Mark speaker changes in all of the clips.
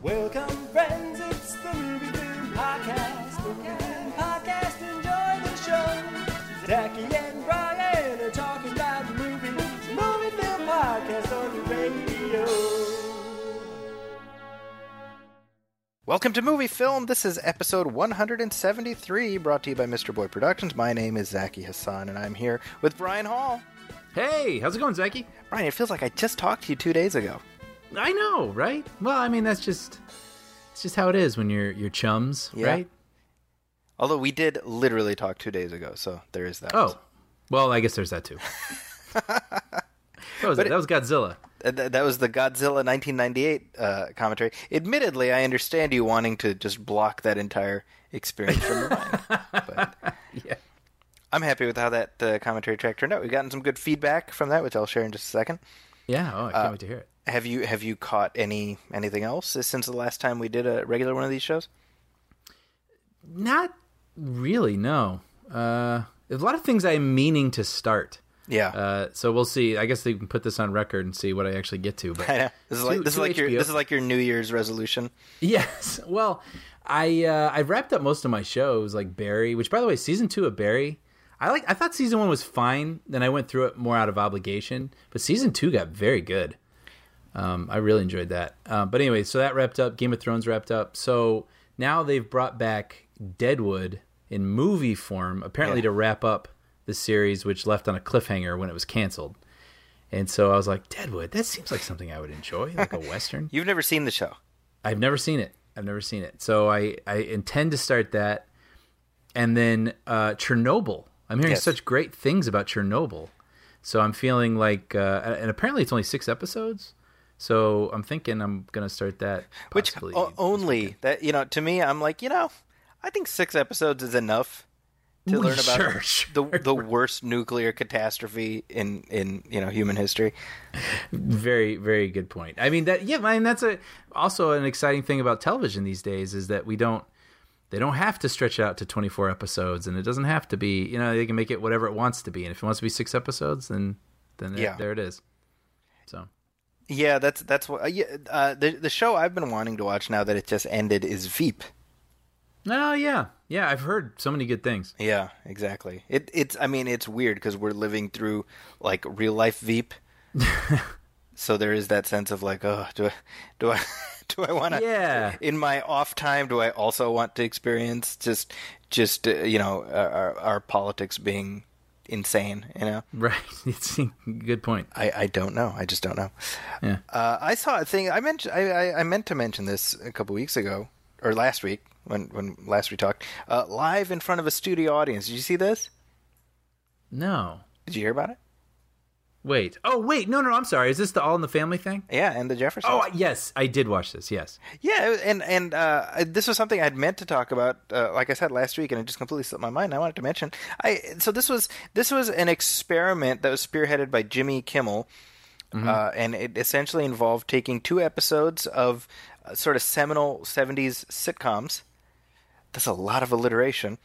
Speaker 1: Welcome, friends, it's the Movie Film Podcast. The Movie Film Podcast, enjoy the show. Zachy and Brian are talking about movies. Movie Film Podcast on the radio.
Speaker 2: Welcome to Movie Film. This is episode 173, brought to you by Mr. Boy Productions. My name is Zachy Hassan, and I'm here with Brian Hall.
Speaker 3: Hey, how's it going, Zachy?
Speaker 2: Brian, it feels like I just talked to you 2 days ago.
Speaker 3: I know, right? Well, I mean, it's just how it is when you're chums,
Speaker 2: Yeah.
Speaker 3: right?
Speaker 2: Although we did literally talk 2 days ago, so there is that.
Speaker 3: Oh, well, I guess there's that too. That was Godzilla.
Speaker 2: That was the Godzilla 1998 commentary. Admittedly, I understand you wanting to just block that entire experience from your mind. But
Speaker 3: Yeah.
Speaker 2: I'm happy with how that commentary track turned out. We've gotten some good feedback from that, which I'll share in just a second.
Speaker 3: Yeah. Oh, I can't wait to hear it.
Speaker 2: Have you caught anything else since the last time we did a regular one of these shows?
Speaker 3: Not really. No. There's a lot of things I'm meaning to start.
Speaker 2: Yeah.
Speaker 3: So we'll see. I guess they can put this on record and see what I actually get to. But
Speaker 2: I know. This is like your New Year's resolution.
Speaker 3: Yes. Well, I wrapped up most of my shows, like Barry, which, by the way, season 2 of Barry, I thought season 1 was fine. Then I went through it more out of obligation, but season 2 got very good. I really enjoyed that. But anyway, so that wrapped up. Game of Thrones wrapped up. So now they've brought back Deadwood in movie form, apparently to wrap up the series, which left on a cliffhanger when it was canceled. And so I was like, Deadwood, that seems like something I would enjoy, like a Western.
Speaker 2: You've never seen the show.
Speaker 3: I've never seen it. So I intend to start that. And then Chernobyl. I'm hearing such great things about Chernobyl. So I'm feeling like, and apparently it's only 6 episodes. So I'm thinking I'm going to start that.
Speaker 2: Which only that, to me, I'm like, I think 6 episodes is enough to learn about the worst nuclear catastrophe in human history.
Speaker 3: Very, very good point. I mean that's also an exciting thing about television these days is that they don't have to stretch it out to 24 episodes, and it doesn't have to be, they can make it whatever it wants to be. And if it wants to be 6 episodes, then there it is. So.
Speaker 2: Yeah, that's what the show I've been wanting to watch now that it just ended is Veep.
Speaker 3: Oh yeah, I've heard so many good things.
Speaker 2: Yeah, exactly. It's weird because we're living through like real life Veep, so there is that sense of like, oh, do I want to? Yeah. In my off time, do I also want to experience just our politics being insane,
Speaker 3: Right. It's a good point.
Speaker 2: I don't know. I just don't know.
Speaker 3: Yeah.
Speaker 2: I saw a thing. I meant to mention this a couple weeks ago or last week when last we talked. Live in front of a studio audience. Did you see this?
Speaker 3: No.
Speaker 2: Did you hear about it?
Speaker 3: Wait. Oh, wait. No. I'm sorry. Is this the All in the Family thing?
Speaker 2: Yeah, and the Jeffersons.
Speaker 3: Oh, yes. I did watch this. Yes.
Speaker 2: Yeah, and this was something I'd meant to talk about, like I said last week, and it just completely slipped my mind. I wanted to mention. So this was an experiment that was spearheaded by Jimmy Kimmel, and it essentially involved taking 2 episodes of sort of seminal 70s sitcoms. That's a lot of alliteration.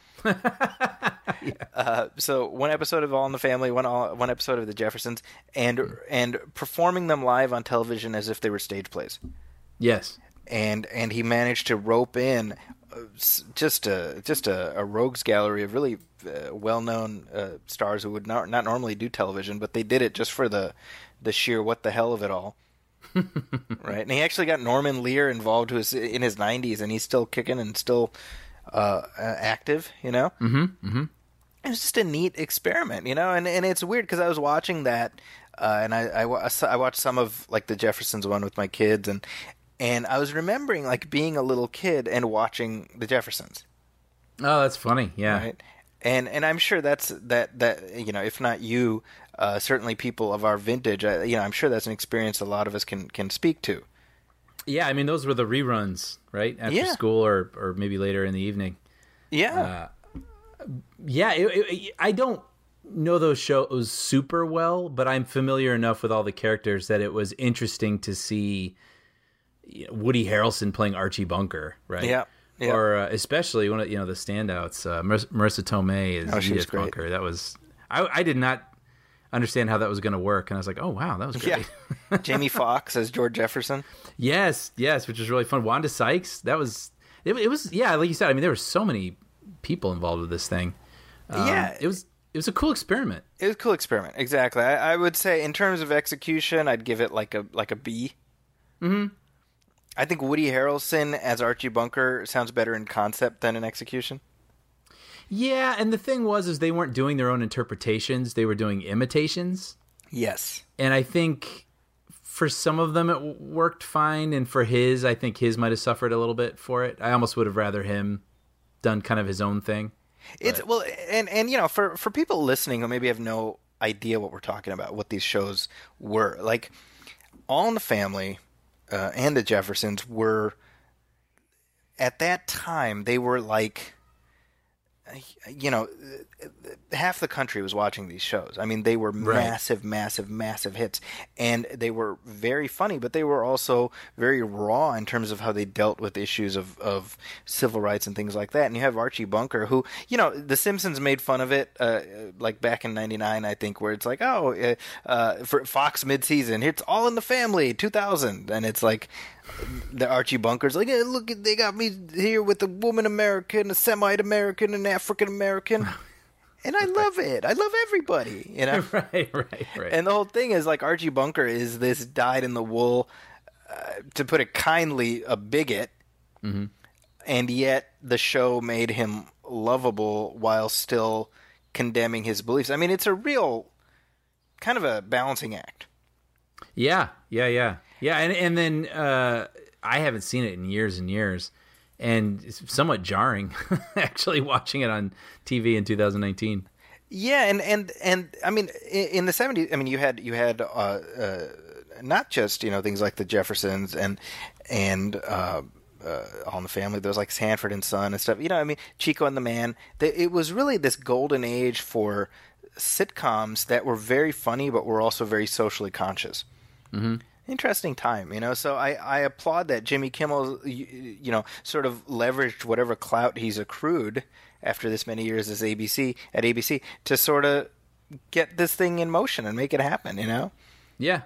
Speaker 2: So one episode of All in the Family, one episode of The Jeffersons, and performing them live on television as if they were stage plays.
Speaker 3: Yes.
Speaker 2: And he managed to rope in just a rogues gallery of really well-known stars who would not normally do television, but they did it just for the sheer what the hell of it all. Right? And he actually got Norman Lear involved, who is in his 90s, and he's still kicking and still active,
Speaker 3: Mm-hmm.
Speaker 2: It was just a neat experiment, and it's weird because I was watching that, and I watched some of like the Jeffersons one with my kids, and I was remembering like being a little kid and watching the Jeffersons.
Speaker 3: Oh, that's funny. Yeah.
Speaker 2: Right? And I'm sure that if not you, certainly people of our vintage, I'm sure that's an experience a lot of us can speak to.
Speaker 3: Yeah, I mean, those were the reruns, right? After school or maybe later in the evening.
Speaker 2: Yeah.
Speaker 3: I don't know those shows super well, but I'm familiar enough with all the characters that it was interesting to see Woody Harrelson playing Archie Bunker, right?
Speaker 2: Yeah.
Speaker 3: Or especially one of the standouts, Marissa Tomei as Edith Bunker. That was I did not. understand how that was going to work. And I was like, oh wow, that was great.
Speaker 2: Yeah. Jamie Foxx as George Jefferson.
Speaker 3: Yes, which was really fun. Wanda Sykes, that was it was yeah, like you said. I mean, there were so many people involved with this thing. It was a cool experiment.
Speaker 2: It was a cool experiment, exactly. I would say in terms of execution, I'd give it like a B.
Speaker 3: Mm-hmm.
Speaker 2: I think Woody Harrelson as Archie Bunker sounds better in concept than in execution.
Speaker 3: Yeah, and the thing was they weren't doing their own interpretations; they were doing imitations.
Speaker 2: Yes,
Speaker 3: and I think for some of them it worked fine, and for his, I think his might have suffered a little bit for it. I almost would have rather him done kind of his own thing.
Speaker 2: It's well, and you know, for people listening who maybe have no idea what we're talking about, what these shows were, like All in the Family and the Jeffersons were, at that time, they were like, you know, half the country was watching these shows. I mean, they were massive, massive, massive hits. And they were very funny, but they were also very raw in terms of how they dealt with issues of civil rights and things like that. And you have Archie Bunker, who, you know, The Simpsons made fun of it, like back in 99, I think, where it's like, for Fox mid-season, it's All in the Family, 2000. And it's like, the Archie Bunker's like, hey, look, they got me here with a woman American, a Semite American, an African American, and I love it. I love everybody, you know.
Speaker 3: Right.
Speaker 2: And the whole thing is like Archie Bunker is this dyed-in-the-wool, to put it kindly, a bigot,
Speaker 3: mm-hmm.
Speaker 2: and yet the show made him lovable while still condemning his beliefs. I mean, it's a real kind of a balancing act.
Speaker 3: Yeah. And then I haven't seen it in years and years, and it's somewhat jarring actually watching it on TV in 2019.
Speaker 2: Yeah, and I mean, in the 70s, I mean, you had not just, you know, things like the Jeffersons and All in the Family. There was like Sanford and Son and stuff. You know, I mean, Chico and the Man. It was really this golden age for sitcoms that were very funny, but were also very socially conscious.
Speaker 3: Mm-hmm.
Speaker 2: Interesting time, you know. So I applaud that Jimmy Kimmel, you know, sort of leveraged whatever clout he's accrued after this many years as ABC to sort of get this thing in motion and make it happen, you know.
Speaker 3: Yeah.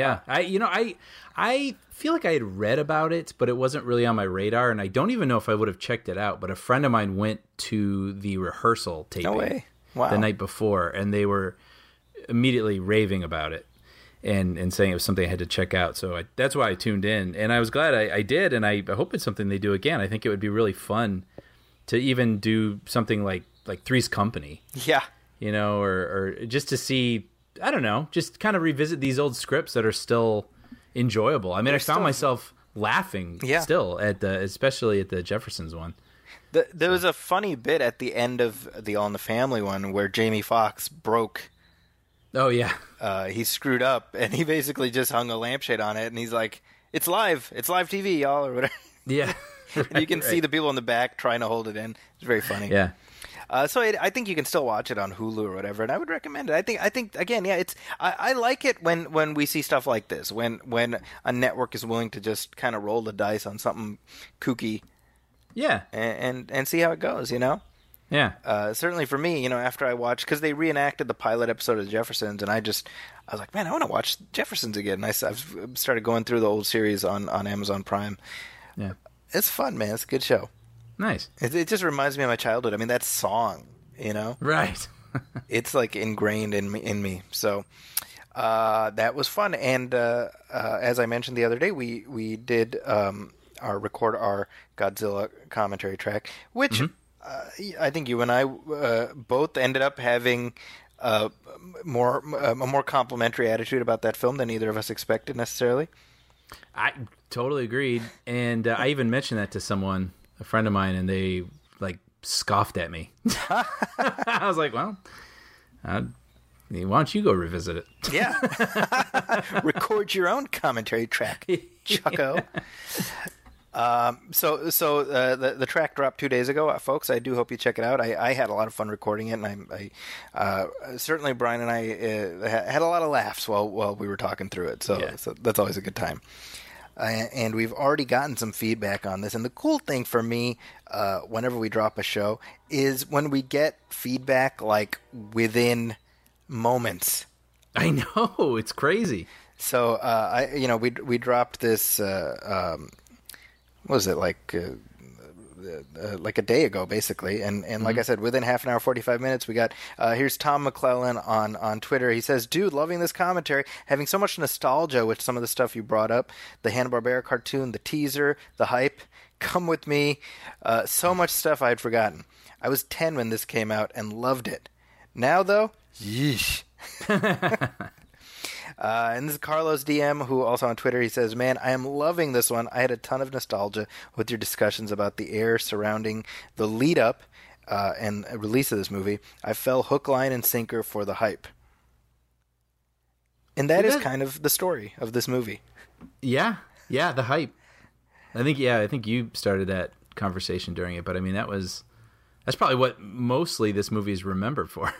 Speaker 3: I feel like I had read about it, but it wasn't really on my radar, and I don't even know if I would have checked it out. But a friend of mine went to the rehearsal taping.
Speaker 2: No way. Wow.
Speaker 3: The night before, and they were immediately raving about it. And saying it was something I had to check out. So that's why I tuned in. And I was glad I did, and I hope it's something they do again. I think it would be really fun to even do something like Three's Company.
Speaker 2: Yeah.
Speaker 3: You know, or just to see, I don't know, just kind of revisit these old scripts that are still enjoyable. I mean, I found myself laughing still, especially at the Jeffersons one.
Speaker 2: There was a funny bit at the end of the All in the Family one where Jamie Foxx broke...
Speaker 3: Oh, yeah.
Speaker 2: He screwed up, and he basically just hung a lampshade on it, and he's like, it's live TV, y'all, or whatever.
Speaker 3: Yeah.
Speaker 2: And you can see the people in the back trying to hold it in. It's very funny.
Speaker 3: Yeah.
Speaker 2: So I think you can still watch it on Hulu or whatever, and I would recommend it. I think again, yeah, I like it when we see stuff like this, when a network is willing to just kind of roll the dice on something kooky.
Speaker 3: Yeah.
Speaker 2: And see how it goes, you know?
Speaker 3: Yeah.
Speaker 2: Certainly for me, you know, after I watched, because they reenacted the pilot episode of The Jeffersons, and I was like, man, I want to watch Jeffersons again. And I've started going through the old series on Amazon Prime.
Speaker 3: Yeah.
Speaker 2: It's fun, man. It's a good show.
Speaker 3: Nice.
Speaker 2: It just reminds me of my childhood. I mean, that song, you know?
Speaker 3: Right.
Speaker 2: It's like ingrained in me. So that was fun. And as I mentioned the other day, we did record our Godzilla commentary track, which... Mm-hmm. I think you and I both ended up having a more complimentary attitude about that film than either of us expected necessarily.
Speaker 3: I totally agreed, and I even mentioned that to someone, a friend of mine, and they like scoffed at me. I was like, "Well, why don't you go revisit it?"
Speaker 2: Yeah, record your own commentary track, Chucko. So the track dropped 2 days ago, folks. I do hope you check it out. I had a lot of fun recording it, and I certainly Brian and I had a lot of laughs while we were talking through it. So that's always a good time. And we've already gotten some feedback on this. And the cool thing for me, whenever we drop a show, is when we get feedback like within moments
Speaker 3: I know, it's crazy.
Speaker 2: So we dropped this. What was it like a day ago, basically? And like I said, within half an hour, 45 minutes, we got here's Tom McClellan on Twitter. He says, "Dude, loving this commentary, having so much nostalgia with some of the stuff you brought up, the Hanna-Barbera cartoon, the teaser, the hype. Come with me. So much stuff I had forgotten. I was 10 when this came out and loved it. Now, though, yeesh." And this is Carlos DM, who also on Twitter, he says, "Man, I am loving this one. I had a ton of nostalgia with your discussions about the air surrounding the lead-up and release of this movie. I fell hook, line, and sinker for the hype." And that is kind of the story of this movie.
Speaker 3: Yeah, the hype. I think you started that conversation during it, but I mean that's probably what mostly this movie is remembered for.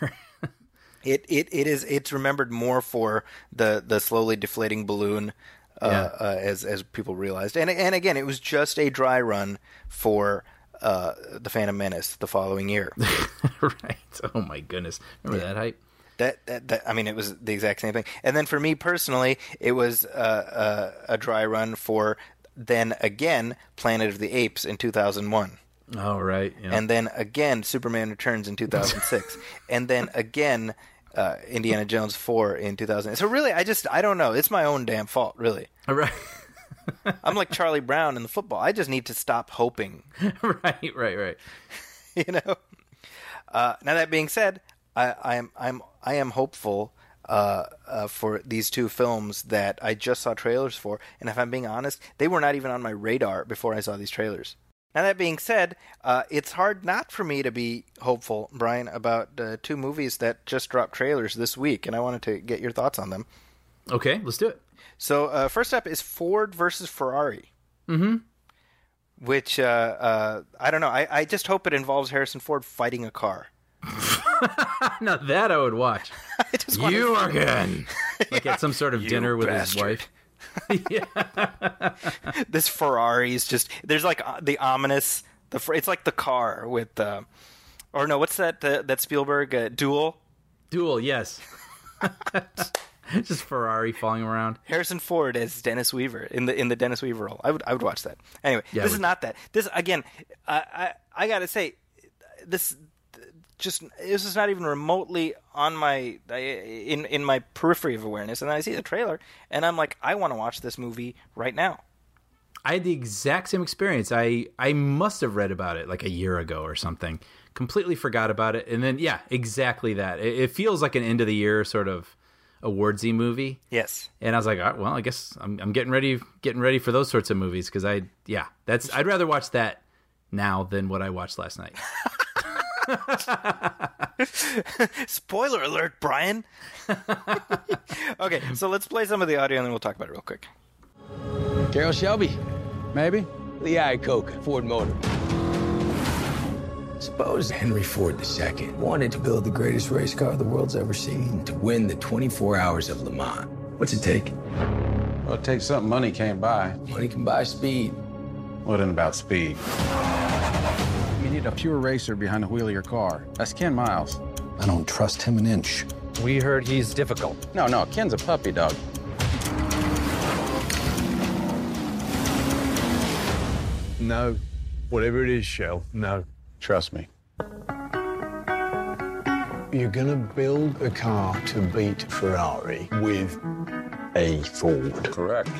Speaker 2: It's remembered more for the slowly deflating balloon as people realized, and again, it was just a dry run for the Phantom Menace the following year.
Speaker 3: Right? Oh my goodness! Remember that hype?
Speaker 2: That I mean, it was the exact same thing. And then for me personally, it was a dry run for then again Planet of the Apes in 2001.
Speaker 3: Oh, right. Yeah.
Speaker 2: And then again Superman Returns in 2006. And then again Indiana Jones 4 in 2000. So really, I don't know. It's my own damn fault, really.
Speaker 3: Right.
Speaker 2: I'm like Charlie Brown in the football. I just need to stop hoping.
Speaker 3: Right.
Speaker 2: You know? Now that being said, I am hopeful for these two films that I just saw trailers for, and if I'm being honest, they were not even on my radar before I saw these trailers. Now that being said, it's hard not for me to be hopeful, Brian, about two movies that just dropped trailers this week, and I wanted to get your thoughts on them.
Speaker 3: Okay, let's do it.
Speaker 2: So first up is Ford versus Ferrari.
Speaker 3: Mm-hmm.
Speaker 2: Which, I don't know, I just hope it involves Harrison Ford fighting a car.
Speaker 3: Now that I would watch. You are good. Like at some sort of dinner with his wife. Yeah.
Speaker 2: This Ferrari is just, there's like the ominous, it's like the car with, or no, what's that Spielberg, Duel?
Speaker 3: Duel, yes. Just Ferrari falling around.
Speaker 2: Harrison Ford as Dennis Weaver in the Dennis Weaver role. I would watch that. Anyway,
Speaker 3: yeah,
Speaker 2: this is not that. This again, I gotta say, this is not even remotely on my in my periphery of awareness, and I see the trailer and I'm like, I want to watch this movie right now.
Speaker 3: I had the exact same experience. I must have read about it like a year ago or something. Completely forgot about it, and then exactly that. It feels like an end of the year sort of awardsy movie.
Speaker 2: Yes.
Speaker 3: And I was like, well, I guess I'm getting ready for those sorts of movies because I'd rather watch that now than what I watched last night.
Speaker 2: Spoiler alert, Brian. Okay, so let's play some of the audio and then we'll talk about it real quick.
Speaker 4: Carroll Shelby.
Speaker 5: Maybe.
Speaker 4: Lee Iacocca, Ford Motor. Suppose Henry Ford II wanted to build the greatest race car the world's ever seen to win the 24 Hours of Le Mans. What's it take?
Speaker 5: Well, it takes something money can't buy.
Speaker 4: Money can buy speed.
Speaker 5: What in about speed? You need a pure racer behind the wheel of your car. That's Ken Miles.
Speaker 6: I don't trust him an inch.
Speaker 7: We heard he's difficult.
Speaker 5: No, Ken's a puppy dog.
Speaker 8: No. Whatever it is, Shell, no.
Speaker 5: Trust me.
Speaker 8: You're gonna build a car to beat Ferrari with a Ford.
Speaker 5: Correct.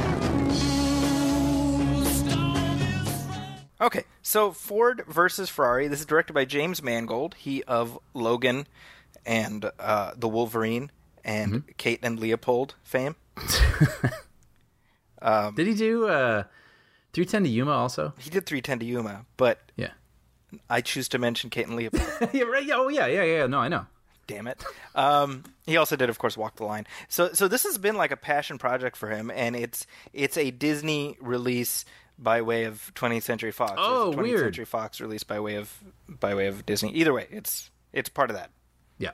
Speaker 2: Okay, so Ford versus Ferrari. This is directed by James Mangold. He of Logan and The Wolverine and Kate and Leopold fame.
Speaker 3: Did he do 310 to Yuma also?
Speaker 2: He did 310 to Yuma, but
Speaker 3: yeah,
Speaker 2: I choose to mention Kate and Leopold.
Speaker 3: Yeah, right. Oh, yeah. No, I know.
Speaker 2: Damn it. He also did, of course, Walk the Line. So this has been like a passion project for him, and it's a Disney release by way of 20th Century Fox.
Speaker 3: Oh,
Speaker 2: it's a 20th
Speaker 3: weird.
Speaker 2: Century Fox release by way of Disney. Either way, it's part of that.
Speaker 3: Yeah.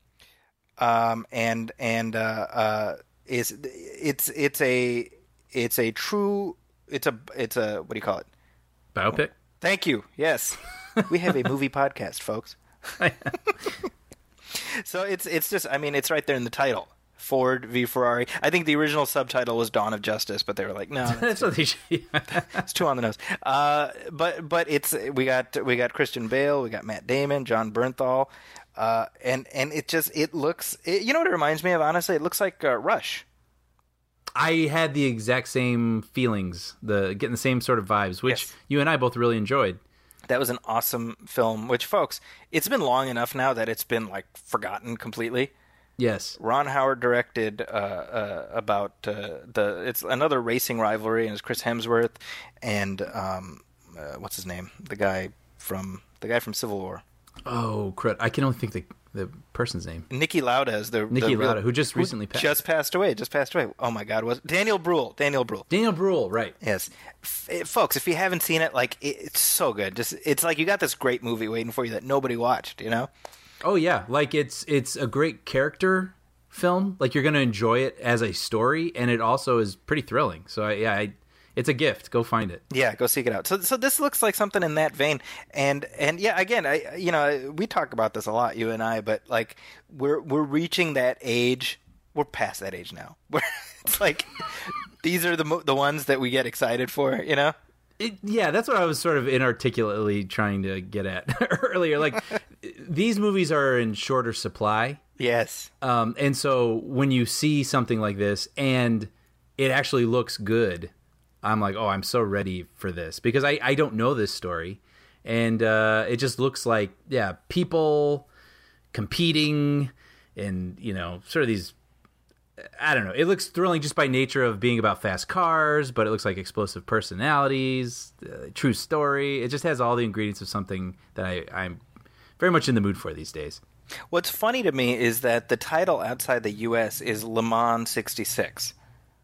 Speaker 2: It's a what do you call it?
Speaker 3: Biopic?
Speaker 2: Thank you. Yes. We have a movie podcast, folks. So it's just, I mean, it's right there in the title. Ford v Ferrari. I think the original subtitle was Dawn of Justice, but they were like, no,
Speaker 3: That's what they should.
Speaker 2: it's too on the nose. But we got Christian Bale, we got Matt Damon, John Bernthal, and it looks. You know what it reminds me of? Honestly, it looks like Rush.
Speaker 3: I had the exact same feelings, getting the same sort of vibes, which you and I both really enjoyed.
Speaker 2: That was an awesome film. Which, folks, it's been long enough now that it's been like forgotten completely.
Speaker 3: Yes,
Speaker 2: Ron Howard directed about it's another racing rivalry, and it's Chris Hemsworth and what's his name, the guy from Civil War.
Speaker 3: Oh, crud! I can only think the person's name.
Speaker 2: Niki Lauda is
Speaker 3: Niki Lauda, who just recently passed.
Speaker 2: Just passed away. Oh my God! Was Daniel Bruhl? Daniel Bruhl,
Speaker 3: right?
Speaker 2: Yes, folks. If you haven't seen it, like it's so good. It's like you got this great movie waiting for you that nobody watched. You know.
Speaker 3: Oh yeah, like it's a great character film. Like you're going to enjoy it as a story, and it also is pretty thrilling. So it's a gift. Go find it.
Speaker 2: Yeah, go seek it out. So this looks like something in that vein. And yeah, again, we talk about this a lot, you and I, but like we're reaching that age. We're past that age now. It's like these are the ones that we get excited for, you know?
Speaker 3: Yeah, that's what I was sort of inarticulately trying to get at earlier. Like, these movies are in shorter supply.
Speaker 2: Yes.
Speaker 3: And so when you see something like this and it actually looks good, I'm like, oh, I'm so ready for this. Because I don't know this story. And it just looks like, people competing and, sort of these... I don't know. It looks thrilling just by nature of being about fast cars, but it looks like explosive personalities, true story. It just has all the ingredients of something that I'm very much in the mood for these days.
Speaker 2: What's funny to me is that the title outside the U.S. is Le Mans 66.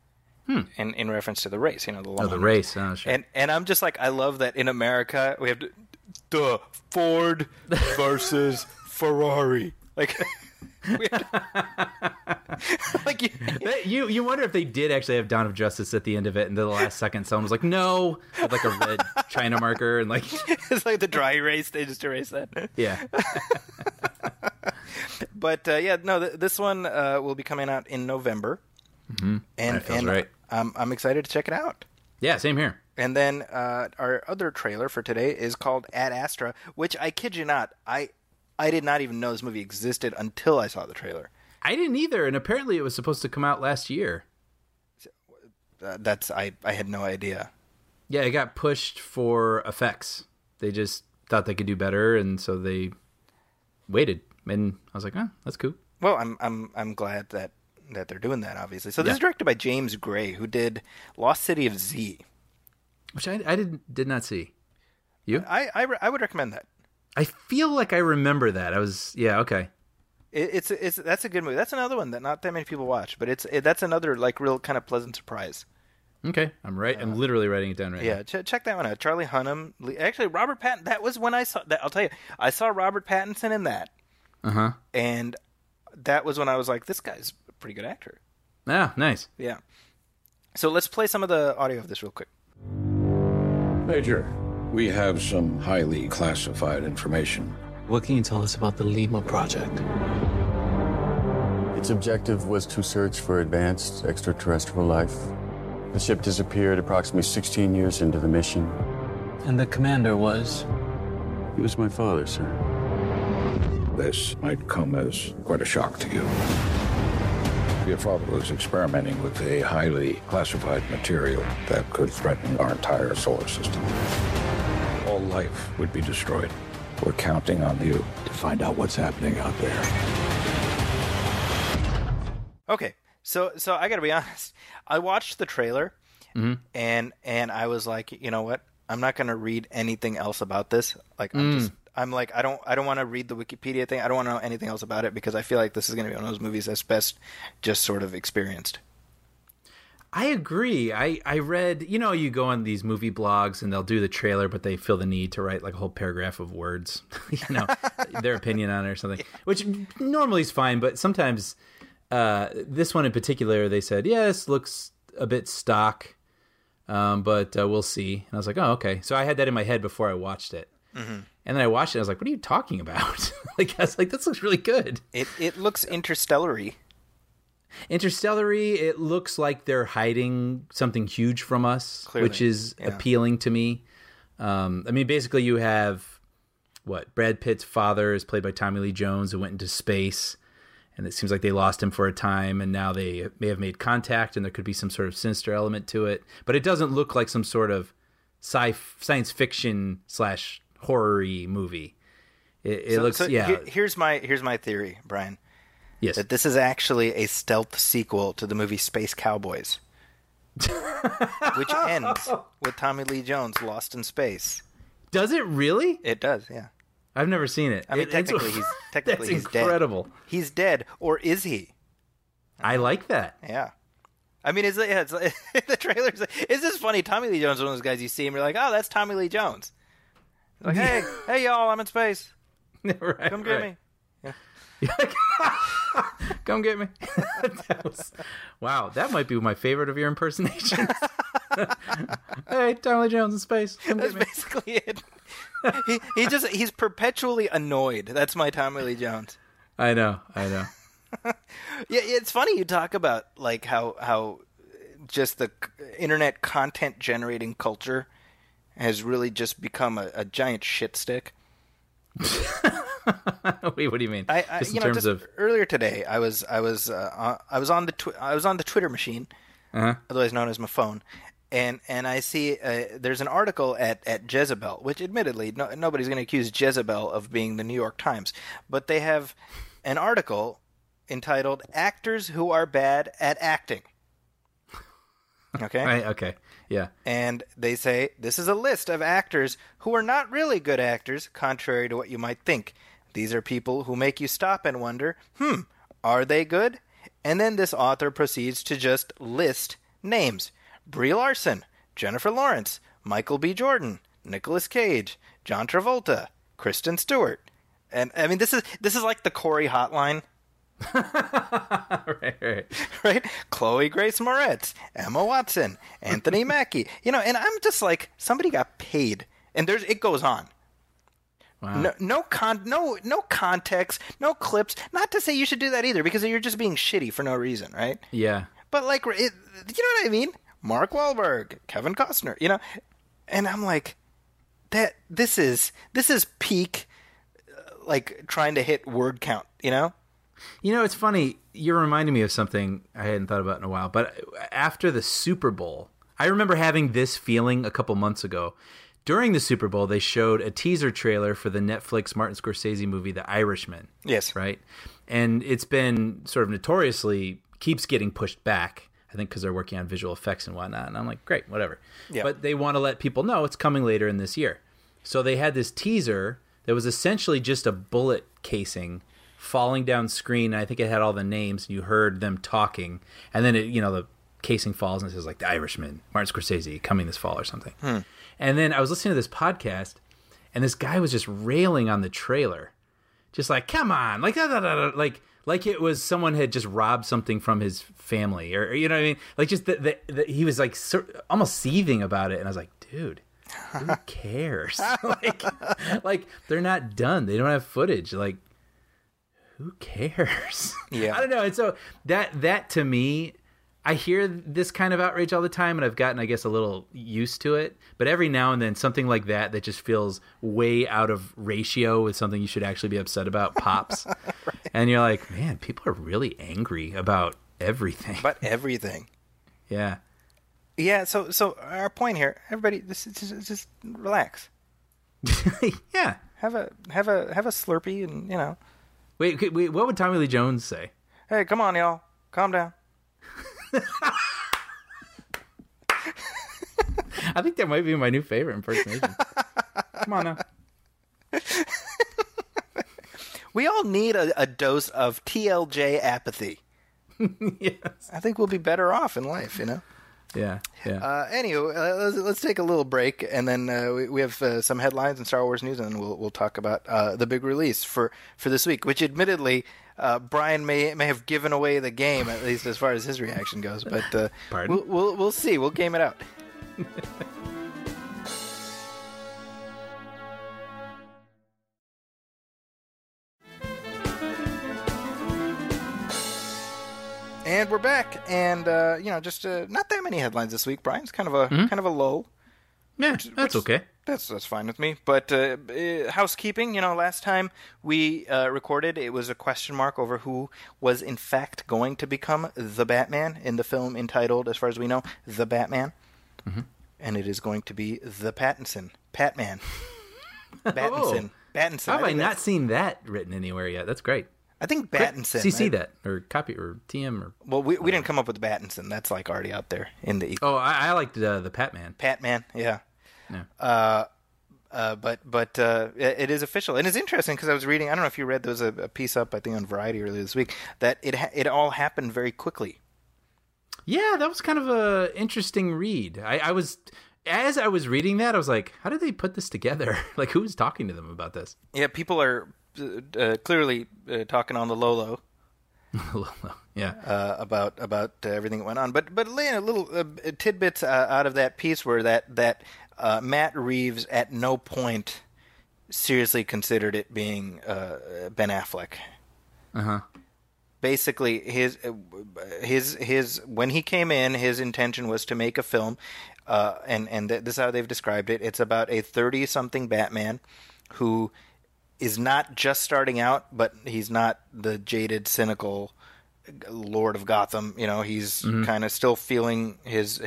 Speaker 2: In reference to the race, the Le Mans.
Speaker 3: The race. Oh, sure.
Speaker 2: And I'm just like, I love that in America we have the Ford versus Ferrari. Like...
Speaker 3: you wonder if they did actually have Dawn of Justice at the end of it, and then the last second someone was like, no, with like a red China marker, and like
Speaker 2: it's like the dry erase. They just erase that.
Speaker 3: Yeah.
Speaker 2: But this one will be coming out in November, and
Speaker 3: right.
Speaker 2: I'm excited to check it out.
Speaker 3: Yeah, same here.
Speaker 2: And then our other trailer for today is called Ad Astra, which I kid you not, I did not even know this movie existed until I saw the trailer.
Speaker 3: I didn't either, and apparently it was supposed to come out last year.
Speaker 2: I had no idea.
Speaker 3: Yeah, it got pushed for effects. They just thought they could do better, and so they waited. And I was like, oh, that's cool.
Speaker 2: Well, I'm glad that they're doing that, obviously. So this is directed by James Gray, who did Lost City of Z,
Speaker 3: which I did not see. You?
Speaker 2: I would recommend that.
Speaker 3: I feel like I remember that. Okay.
Speaker 2: It's that's a good movie. That's another one that not that many people watch, but that's another like real kind of pleasant surprise.
Speaker 3: Okay, I'm right. I'm literally writing it down right now.
Speaker 2: Yeah, check that one out. Charlie Hunnam, actually Robert Pattinson. That was when I saw that. I'll tell you, I saw Robert Pattinson in that. And that was when I was like, this guy's a pretty good actor.
Speaker 3: Ah, nice.
Speaker 2: Yeah. So let's play some of the audio of this real quick.
Speaker 9: Major. We have some highly classified information.
Speaker 10: What can you tell us about the Lima project?
Speaker 11: Its objective was to search for advanced extraterrestrial life. The ship disappeared approximately 16 years into the mission.
Speaker 10: And the commander was?
Speaker 11: He was my father, sir.
Speaker 9: This might come as quite a shock to you. Your father was experimenting with a highly classified material that could threaten our entire solar system. All life would be destroyed. We're counting on you to find out what's happening out there.
Speaker 2: Okay, so I gotta be honest. I watched the trailer, and I was like, you know what? I'm not gonna read anything else about this. Like, I'm like, I don't want to read the Wikipedia thing. I don't want to know anything else about it because I feel like this is gonna be one of those movies that's best just sort of experienced.
Speaker 3: I agree. I read, you go on these movie blogs and they'll do the trailer, but they feel the need to write like a whole paragraph of words, their opinion on it or something, which normally is fine. But sometimes this one in particular, they said, yeah, this looks a bit stock, but we'll see. And I was like, oh, okay. So I had that in my head before I watched it. And then I watched it. I was like, what are you talking about? I was like, this looks really good.
Speaker 2: It looks interstellar-y.
Speaker 3: Interstellar-y, it looks like they're hiding something huge from us,
Speaker 2: Clearly,
Speaker 3: which is
Speaker 2: yeah.
Speaker 3: appealing to me. I mean, basically you have, Brad Pitt's father is played by Tommy Lee Jones, who went into space, and it seems like they lost him for a time, and now they may have made contact, and there could be some sort of sinister element to it. But it doesn't look like some sort of science fiction / horror-y movie. It looks, yeah.
Speaker 2: Here's my theory, Brian.
Speaker 3: Yes.
Speaker 2: That this is actually a stealth sequel to the movie Space Cowboys, which ends with Tommy Lee Jones lost in space.
Speaker 3: Does it really?
Speaker 2: It does, yeah.
Speaker 3: I've never seen it.
Speaker 2: I mean, technically he's
Speaker 3: that's
Speaker 2: dead.
Speaker 3: incredible.
Speaker 2: He's dead, or is he?
Speaker 3: I like that.
Speaker 2: Yeah. I mean, it's the trailer's. It's just funny. Tommy Lee Jones is one of those guys you see him, you're like, oh, that's Tommy Lee Jones. Like, hey, y'all, I'm in space.
Speaker 3: Right,
Speaker 2: Come get me. Yeah.
Speaker 3: Come get me. Wow, that might be my favorite of your impersonations. Hey, Tommy Lee Jones in space. Come
Speaker 2: That's
Speaker 3: get me.
Speaker 2: basically it. He's perpetually annoyed. That's my Tommy Lee Jones.
Speaker 3: I know.
Speaker 2: Yeah, it's funny you talk about like how just the internet content generating culture has really just become a giant shit stick.
Speaker 3: Wait, what do you mean?
Speaker 2: Earlier today, I was on the Twitter machine, otherwise known as my phone, and I see there's an article at Jezebel, which admittedly nobody's going to accuse Jezebel of being the New York Times, but they have an article entitled "Actors Who Are Bad at Acting." Okay.
Speaker 3: Right, okay. Yeah.
Speaker 2: And they say this is a list of actors who are not really good actors, contrary to what you might think. These are people who make you stop and wonder, are they good? And then this author proceeds to just list names. Brie Larson, Jennifer Lawrence, Michael B. Jordan, Nicolas Cage, John Travolta, Kristen Stewart. And I mean, this is like the Corey hotline. Right. Chloe Grace Moretz, Emma Watson, Anthony Mackie. And I'm just like, somebody got paid, and it goes on.
Speaker 3: Wow.
Speaker 2: No context, no clips. Not to say you should do that either, because you're just being shitty for no reason, right?
Speaker 3: Yeah.
Speaker 2: But like, you know what I mean? Mark Wahlberg, Kevin Costner, and I'm like, this is peak, like trying to hit word count,
Speaker 3: It's funny. You're reminding me of something I hadn't thought about in a while. But after the Super Bowl, I remember having this feeling a couple months ago. During the Super Bowl, they showed a teaser trailer for the Netflix Martin Scorsese movie, The Irishman.
Speaker 2: Yes.
Speaker 3: Right? And it's been sort of notoriously keeps getting pushed back, I think because they're working on visual effects and whatnot. And I'm like, great, whatever.
Speaker 2: Yeah.
Speaker 3: But they want to let people know it's coming later in this year. So they had this teaser that was essentially just a bullet casing falling down screen. I think it had all the names, and you heard them talking. And then the casing falls, and it says like The Irishman, Martin Scorsese, coming this fall or something. And then I was listening to this podcast, and this guy was just railing on the trailer, just like, come on, like like it was someone had just robbed something from his family, or you know what I mean? Like just he was like almost seething about it, and I was like, dude, who cares? like they're not done. They don't have footage. Like, who cares?
Speaker 2: Yeah,
Speaker 3: I don't know. And so that to me, I hear this kind of outrage all the time, and I've gotten, I guess, a little used to it. But every now and then, something like that just feels way out of ratio with something you should actually be upset about pops. Right. And you're like, man, people are really angry about everything.
Speaker 2: About everything.
Speaker 3: Yeah.
Speaker 2: Yeah, so our point here, everybody, just relax.
Speaker 3: Yeah.
Speaker 2: Have a Slurpee and,
Speaker 3: Wait, what would Tommy Lee Jones say?
Speaker 2: Hey, come on, y'all. Calm down.
Speaker 3: I think that might be my new favorite impersonation. Come on now.
Speaker 2: We all need a dose of TLJ apathy.
Speaker 3: Yes.
Speaker 2: I think we'll be better off in life,
Speaker 3: Yeah.
Speaker 2: Anyway, let's take a little break, and then we have some headlines and Star Wars news, and then we'll talk about the big release for this week, which admittedly Brian may have given away the game, at least as far as his reaction goes. But we'll see. We'll game it out. And we're back, and just not that many headlines this week, Brian. It's kind of a lull.
Speaker 3: Yeah, that's okay.
Speaker 2: That's fine with me. But housekeeping, last time we recorded, it was a question mark over who was in fact going to become the Batman in the film entitled, as far as we know, The Batman. Mm-hmm. And it is going to be the Pattinson. Patman. Pattinson. Pattinson.
Speaker 3: How have I not seen that written anywhere yet? That's great.
Speaker 2: I think Battinson.
Speaker 3: CC that, or copy, or TM, or...
Speaker 2: Well, we didn't come up with Battinson. That's like already out there in the...
Speaker 3: Oh, I liked the Patman.
Speaker 2: Patman, yeah. But it is official, and it's interesting because I was reading. I don't know if you read. There was a piece up, I think, on Variety earlier this week that it all happened very quickly.
Speaker 3: Yeah, that was kind of a interesting read. As I was reading that, I was like, how did they put this together? Like, who was talking to them about this?
Speaker 2: Yeah, people are clearly talking on the low.
Speaker 3: Yeah,
Speaker 2: about everything that went on. But little tidbits out of that piece were that Matt Reeves at no point seriously considered it being Ben Affleck.
Speaker 3: Uh-huh.
Speaker 2: Basically, his when he came in, his intention was to make a film, and this is how they've described it. It's about a 30-something Batman who is not just starting out, but he's not the jaded, cynical Lord of Gotham. He's kind of still feeling his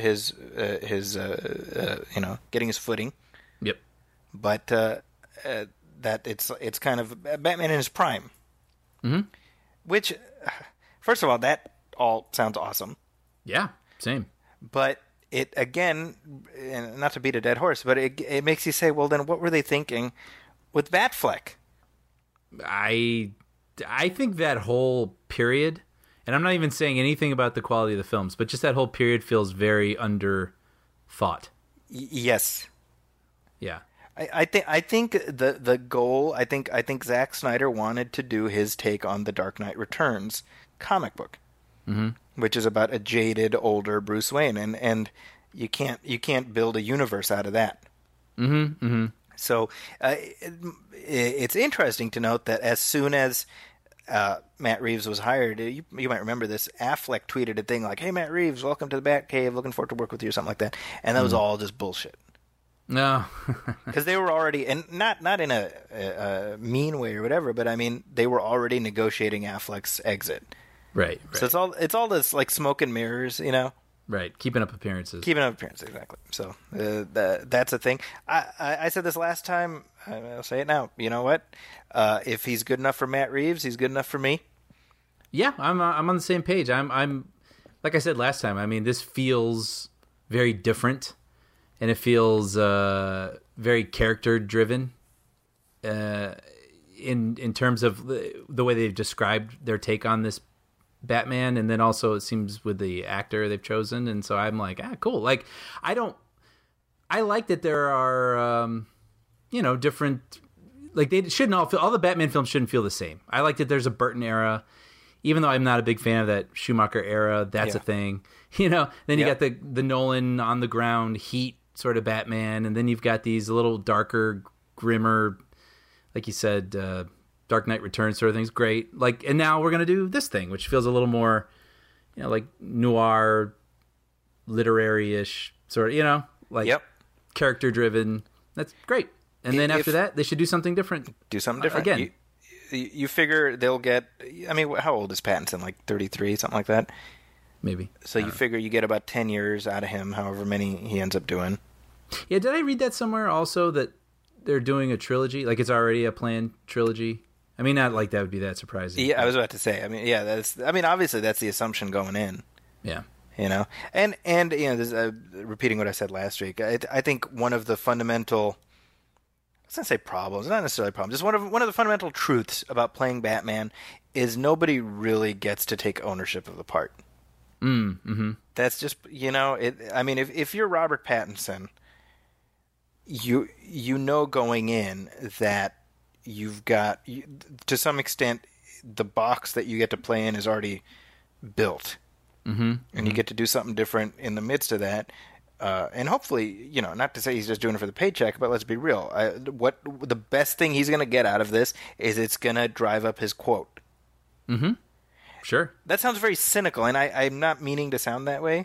Speaker 2: getting his footing.
Speaker 3: Yep.
Speaker 2: But that it's kind of Batman in his prime.
Speaker 3: Mm-hmm.
Speaker 2: Which, first of all, that all sounds awesome.
Speaker 3: Yeah, same.
Speaker 2: But it, again, and not to beat a dead horse, but it makes you say, well, then what were they thinking with Batfleck?
Speaker 3: I think that whole period, and I'm not even saying anything about the quality of the films, but just that whole period feels very under thought.
Speaker 2: Yes.
Speaker 3: Yeah.
Speaker 2: I think the goal, I think Zack Snyder wanted to do his take on the Dark Knight Returns comic book, which is about a jaded older Bruce Wayne, and you can't build a universe out of that.
Speaker 3: Mm-hmm. Mm-hmm.
Speaker 2: So it's interesting to note that as soon as Matt Reeves was hired, you might remember this, Affleck tweeted a thing like, "Hey, Matt Reeves, welcome to the Batcave, looking forward to work with you," or something like that, and that was all just bullshit.
Speaker 3: No.
Speaker 2: Because they were already, and not in a mean way or whatever, but I mean, they were already negotiating Affleck's exit.
Speaker 3: Right.
Speaker 2: So it's all this like smoke and mirrors,
Speaker 3: Right, keeping up appearances.
Speaker 2: Exactly. So that's a thing. I said this last time. I'll say it now. You know what? If he's good enough for Matt Reeves, he's good enough for me.
Speaker 3: Yeah, I'm on the same page. I'm like I said last time. I mean, this feels very different, and it feels very character driven. In terms of the way they've described their take on this Batman, and then also it seems with the actor they've chosen, and so I'm like, cool. Like, I like that there are different, like, they shouldn't all the Batman films shouldn't feel the same. I like that there's a Burton era, even though I'm not a big fan of that Schumacher era. That's a thing, then you got the Nolan on the ground Heat sort of Batman, and then you've got these a little darker, grimmer, like you said, Dark Knight Returns sort of things. Great. Like, and now we're going to do this thing, which feels a little more, like noir, literary-ish sort of, like character driven. That's great. And then after that, they should do something different.
Speaker 2: Do something different.
Speaker 3: Again.
Speaker 2: You figure they'll get, I mean, how old is Pattinson? Like 33, something like that?
Speaker 3: Maybe.
Speaker 2: So you figure you get about 10 years out of him, however many he ends up doing.
Speaker 3: Yeah, did I read that somewhere also that they're doing a trilogy? Like, it's already a planned trilogy? I mean, not like that would be that surprising.
Speaker 2: Yeah, I was about to say. I mean, obviously that's the assumption going in.
Speaker 3: Yeah.
Speaker 2: And this, repeating what I said last week, I think one of the fundamental, let's not say problems, not necessarily problems, just one of the fundamental truths about playing Batman is nobody really gets to take ownership of the part.
Speaker 3: Mm-hmm.
Speaker 2: That's just, I mean, if you're Robert Pattinson, you know going in that you've got, to some extent, the box that you get to play in is already built.
Speaker 3: Mm-hmm.
Speaker 2: And you get to do something different in the midst of that. And hopefully, not to say he's just doing it for the paycheck, but let's be real. What the best thing he's going to get out of this is it's going to drive up his quote.
Speaker 3: Mm-hmm. Sure.
Speaker 2: That sounds very cynical, and I'm not meaning to sound that way.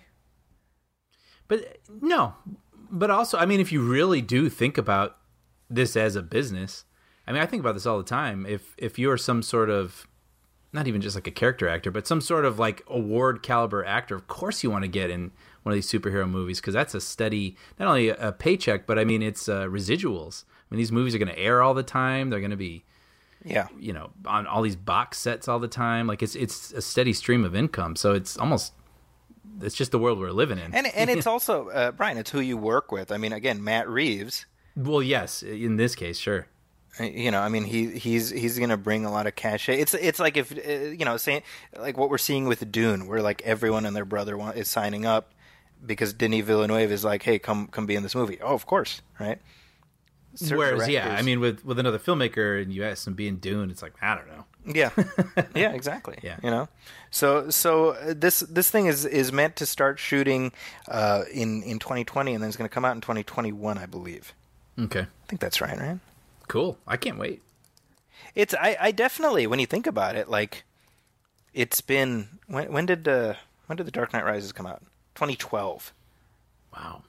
Speaker 3: But no. But also, I mean, if you really do think about this as a business, I mean, I think about this all the time. If you're some sort of, not even just like a character actor, but some sort of like award caliber actor, of course you want to get in one of these superhero movies because that's a steady, not only a paycheck, but I mean, it's residuals. I mean, these movies are going to air all the time. They're going to be, you know, on all these box sets all the time. Like it's a steady stream of income. So it's just the world we're living in.
Speaker 2: And it's also, Brian, it's who you work with. I mean, again, Matt Reeves.
Speaker 3: Well, yes, in this case, sure.
Speaker 2: You know, I mean, he's going to bring a lot of cachet. It's like if you know, saying like what we're seeing with Dune, where like everyone and their brother is signing up because Denis Villeneuve is like, hey, come be in this movie. Oh, of course, right? Certain
Speaker 3: Whereas,
Speaker 2: directors,
Speaker 3: yeah, I mean, with another filmmaker and you ask them being Dune, it's like, I don't know.
Speaker 2: Yeah, exactly.
Speaker 3: Yeah,
Speaker 2: you know, so this thing is meant to start shooting in 2020, and then it's going to come out in 2021, I believe.
Speaker 3: Okay,
Speaker 2: I think that's right?
Speaker 3: Cool. I can't wait.
Speaker 2: It's I definitely, when you think about it, like it's been when did the Dark Knight Rises come out? 2012.
Speaker 3: Wow.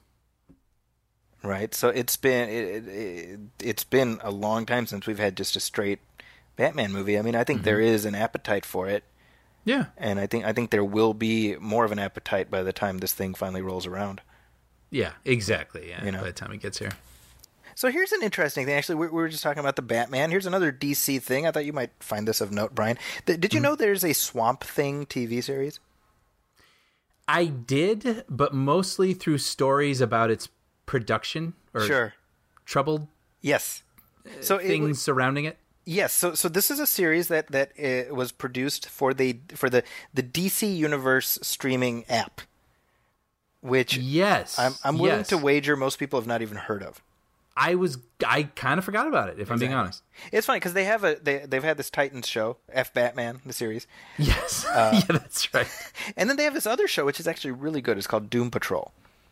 Speaker 2: Right. So it's been it's been a long time since we've had just a straight Batman movie. I mean, I think there is an appetite for it.
Speaker 3: Yeah.
Speaker 2: And I think there will be more of an appetite by the time this thing finally rolls around.
Speaker 3: Yeah, exactly. Yeah,
Speaker 2: you know,
Speaker 3: by the time it gets here.
Speaker 2: So here's an interesting thing. Actually, we were just talking about the Batman. Here's another DC thing. I thought you might find this of note, Brian. Did you know there's a Swamp Thing TV series?
Speaker 3: I did, but mostly through stories about its production or troubled things surrounding it.
Speaker 2: Yes, so this is a series that was produced for the DC Universe streaming app, which I'm willing to wager most people have not even heard of.
Speaker 3: I kind of forgot about it, if I'm being honest.
Speaker 2: It's funny because they've had this Titans show, F Batman, the series.
Speaker 3: Yes, yeah, that's right.
Speaker 2: And then they have this other show which is actually really good. It's called Doom Patrol.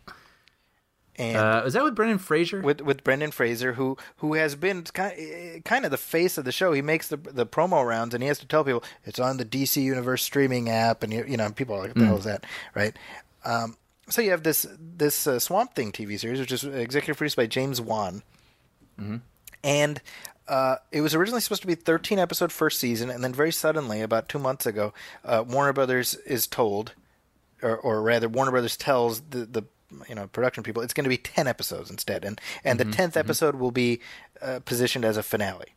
Speaker 2: And
Speaker 3: is that with Brendan Fraser?
Speaker 2: With Brendan Fraser, who has been kind of the face of the show. He makes the promo rounds, and he has to tell people it's on the DC Universe streaming app, and you know, people are like, "What the hell is that?" Right? So you have this Swamp Thing TV series, which is executive produced by James Wan, and it was originally supposed to be 13-episode first season, and then very suddenly, about 2 months ago, Warner Brothers is told, or rather, Warner Brothers tells the production people it's going to be 10 episodes instead, and the 10th episode will be positioned as a finale.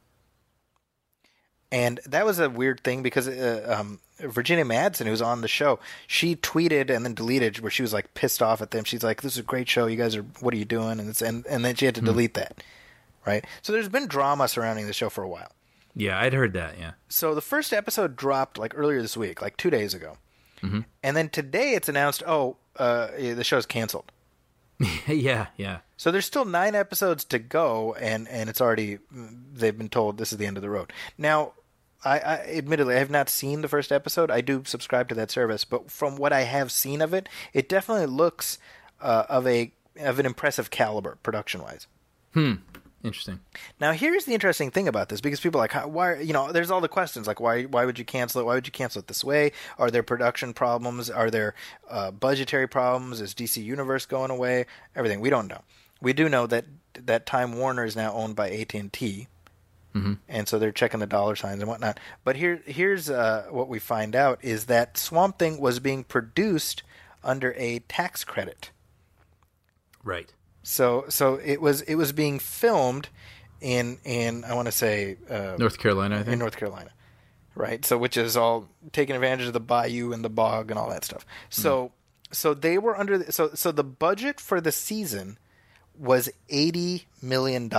Speaker 2: And that was a weird thing because Virginia Madsen, who's on the show, she tweeted and then deleted where she was like pissed off at them. She's like, "This is a great show. You guys what are you doing?" And then she had to delete that. Right? So there's been drama surrounding the show for a while.
Speaker 3: Yeah, I'd heard that, yeah.
Speaker 2: So the first episode dropped like earlier this week, like 2 days ago. And then today it's announced, the show's canceled.
Speaker 3: Yeah.
Speaker 2: So there's still 9 episodes to go, and it's already, they've been told this is the end of the road. Now, I admittedly, I have not seen the first episode. I do subscribe to that service, but from what I have seen of it, it definitely looks of an impressive caliber, production-wise.
Speaker 3: Interesting.
Speaker 2: Now, here's the interesting thing about this, because people are like, why? You know, there's all the questions like, why would you cancel it? Why would you cancel it this way? Are there production problems? Are there budgetary problems? Is DC Universe going away? Everything. We don't know. We do know that Time Warner is now owned by AT&T, and so they're checking the dollar signs and whatnot. But here's what we find out is that Swamp Thing was being produced under a tax credit.
Speaker 3: Right.
Speaker 2: So it was being filmed in I want to say
Speaker 3: North Carolina, I think.
Speaker 2: In North Carolina, right? So which is all taking advantage of the bayou and the bog and all that stuff. So they were under so the budget for the season was $80 million,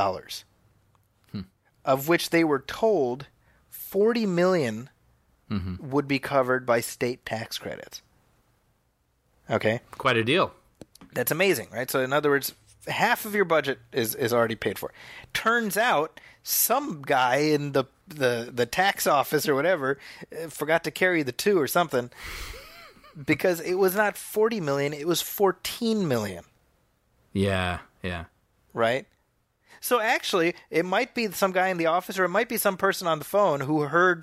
Speaker 2: of which they were told $40 million would be covered by state tax credits. Okay,
Speaker 3: quite a deal.
Speaker 2: That's amazing, right? So in other words, half of your budget is already paid for. Turns out some guy in the tax office or whatever forgot to carry the 2 or something, because it was not $40 million, it was $14 million.
Speaker 3: Yeah.
Speaker 2: Right? So actually, it might be some guy in the office, or it might be some person on the phone who heard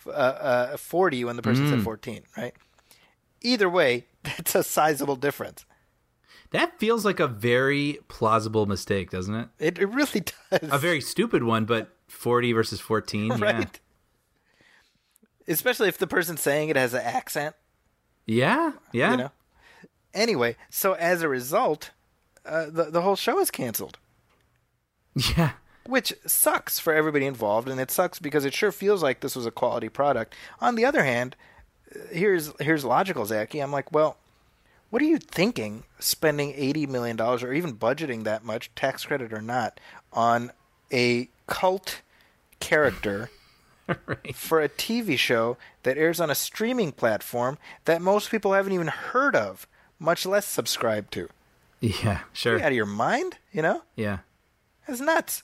Speaker 2: 40 when the person said 14, right? Either way, that's a sizable difference.
Speaker 3: That feels like a very plausible mistake, doesn't it?
Speaker 2: It really does.
Speaker 3: A very stupid one, but 40 versus 14,
Speaker 2: right?
Speaker 3: Yeah.
Speaker 2: Especially if the person saying it has an accent.
Speaker 3: Yeah.
Speaker 2: You know? Anyway, so as a result, the whole show is canceled.
Speaker 3: Yeah.
Speaker 2: Which sucks for everybody involved, and it sucks because it sure feels like this was a quality product. On the other hand, here's logical, Zachy. I'm like, well, what are you thinking spending $80 million or even budgeting that much, tax credit or not, on a cult character
Speaker 3: right.
Speaker 2: for a TV show that airs on a streaming platform that most people haven't even heard of, much less subscribe to?
Speaker 3: Yeah, sure.
Speaker 2: Are you out of your mind, you know?
Speaker 3: Yeah.
Speaker 2: That's nuts.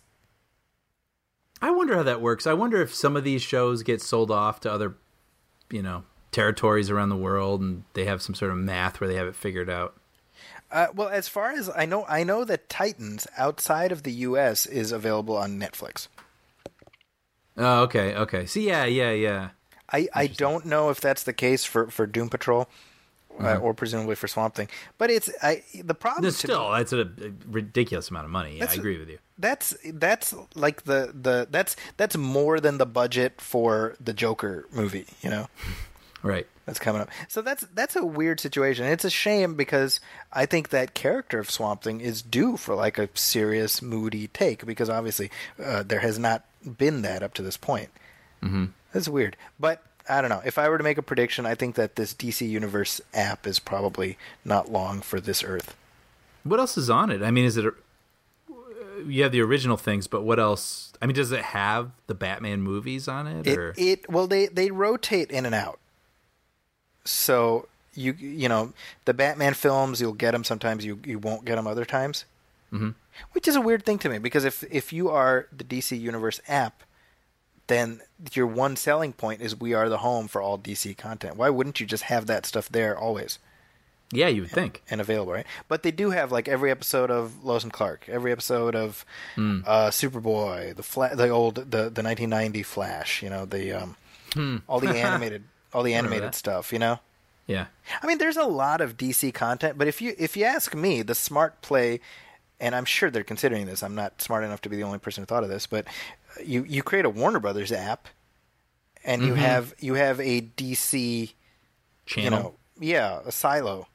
Speaker 3: I wonder how that works. I wonder if some of these shows get sold off to other, territories around the world, and they have some sort of math where they have it figured out.
Speaker 2: Well, as far as I know that Titans outside of the U.S. is available on Netflix.
Speaker 3: Oh, okay. See, yeah.
Speaker 2: I don't know if that's the case for Doom Patrol. Or presumably for Swamp Thing, but the problem.
Speaker 3: That's a ridiculous amount of money. Yeah, I agree with you.
Speaker 2: That's like that's more than the budget for the Joker movie.
Speaker 3: Right.
Speaker 2: That's coming up. So that's a weird situation. It's a shame because I think that character of Swamp Thing is due for like a serious, moody take because obviously there has not been that up to this point.
Speaker 3: Mm-hmm.
Speaker 2: That's weird, but. I don't know. If I were to make a prediction, I think that this DC Universe app is probably not long for this Earth.
Speaker 3: What else is on it? I mean, is it... you have the original things, but what else? I mean, does it have the Batman movies on it?
Speaker 2: Well, they rotate in and out. So, you know, the Batman films, you'll get them sometimes, you won't get them other times.
Speaker 3: Mm-hmm.
Speaker 2: Which is a weird thing to me, because if you are the DC Universe app, then your one selling point is we are the home for all DC content. Why wouldn't you just have that stuff there always?
Speaker 3: Yeah, you would think.
Speaker 2: And available, right? But they do have like every episode of Lois and Clark, every episode of Superboy, the 1990 Flash, you know, all the animated stuff, you know?
Speaker 3: Yeah.
Speaker 2: I mean, there's a lot of DC content, but if you ask me, the smart play, and I'm sure they're considering this, I'm not smart enough to be the only person who thought of this, but you create a Warner Brothers app, and you have a DC
Speaker 3: channel,
Speaker 2: a silo,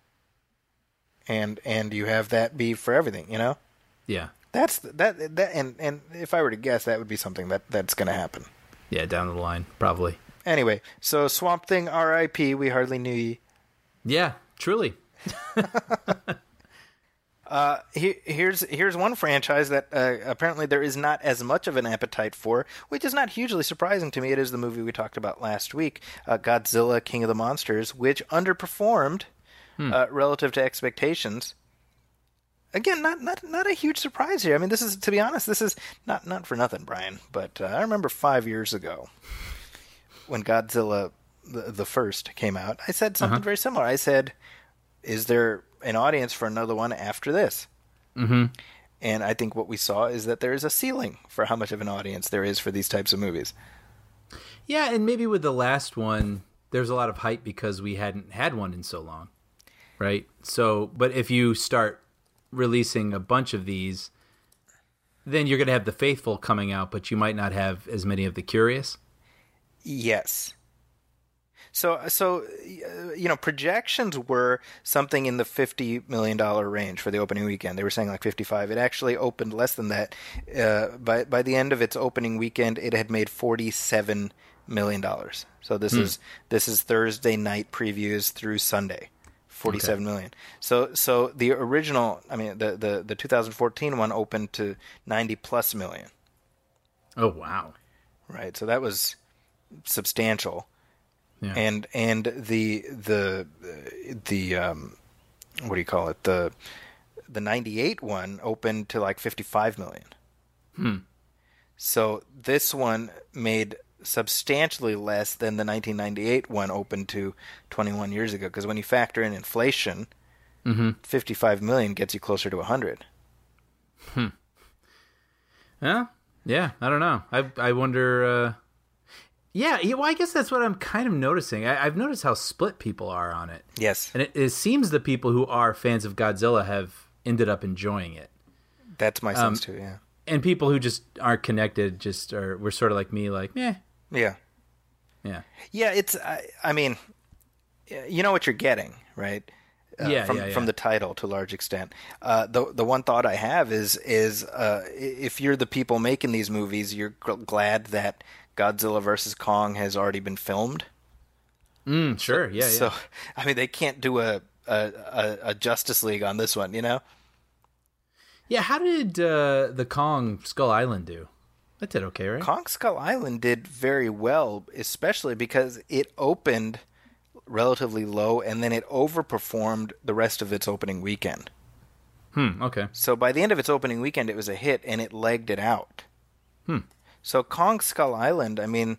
Speaker 2: and you have that be for everything, you know.
Speaker 3: Yeah,
Speaker 2: that's that, and if I were to guess, that would be something that's going to happen.
Speaker 3: Yeah, down the line, probably.
Speaker 2: Anyway, so Swamp Thing, R.I.P. We hardly knew ye.
Speaker 3: Yeah, truly.
Speaker 2: Here's one franchise that apparently there is not as much of an appetite for, which is not hugely surprising to me. It is the movie we talked about last week, Godzilla, King of the Monsters, which underperformed relative to expectations. Again, not a huge surprise here. I mean, this is, to be honest, this is not for nothing, Brian, but I remember 5 years ago when Godzilla the first came out, I said something very similar. I said, is there an audience for another one after this?
Speaker 3: Mm-hmm.
Speaker 2: And I think what we saw is that there is a ceiling for how much of an audience there is for these types of movies.
Speaker 3: Yeah, and maybe with the last one, there's a lot of hype because we hadn't had one in so long, right? So, but if you start releasing a bunch of these, then you're going to have the faithful coming out, but you might not have as many of the curious.
Speaker 2: Yes. So you know, projections were something in the $50 million range for the opening weekend. They were saying like 55. It actually opened less than that. By the end of its opening weekend, it had made $47 million. So this is Thursday night previews through Sunday. 47 million. So the original, I mean, the 2014 one opened to 90+ million.
Speaker 3: Oh wow!
Speaker 2: Right. So that was substantial.
Speaker 3: Yeah.
Speaker 2: And the what do you call it? The 98 one opened to like 55 million. So this one made substantially less than the 1998 one opened to 21 years ago, because when you factor in inflation, 55 million gets you closer to 100.
Speaker 3: Huh? Yeah, I don't know. I wonder. Yeah, well, I guess that's what I'm kind of noticing. I've noticed how split people are on it.
Speaker 2: Yes.
Speaker 3: And it seems the people who are fans of Godzilla have ended up enjoying it.
Speaker 2: That's my sense too, yeah.
Speaker 3: And people who just aren't connected we're sort of like me, like, meh.
Speaker 2: Yeah.
Speaker 3: Yeah.
Speaker 2: Yeah, it's, I mean, you know what you're getting, right? From the title to a large extent. The one thought I have is if you're the people making these movies, you're glad that Godzilla vs. Kong has already been filmed.
Speaker 3: Sure, yeah.
Speaker 2: So, I mean, they can't do a Justice League on this one, you know?
Speaker 3: Yeah, how did the Kong Skull Island do? That did okay, right?
Speaker 2: Kong Skull Island did very well, especially because it opened relatively low, and then it overperformed the rest of its opening weekend.
Speaker 3: Okay.
Speaker 2: So by the end of its opening weekend, it was a hit, and it legged it out. So Kong Skull Island, I mean,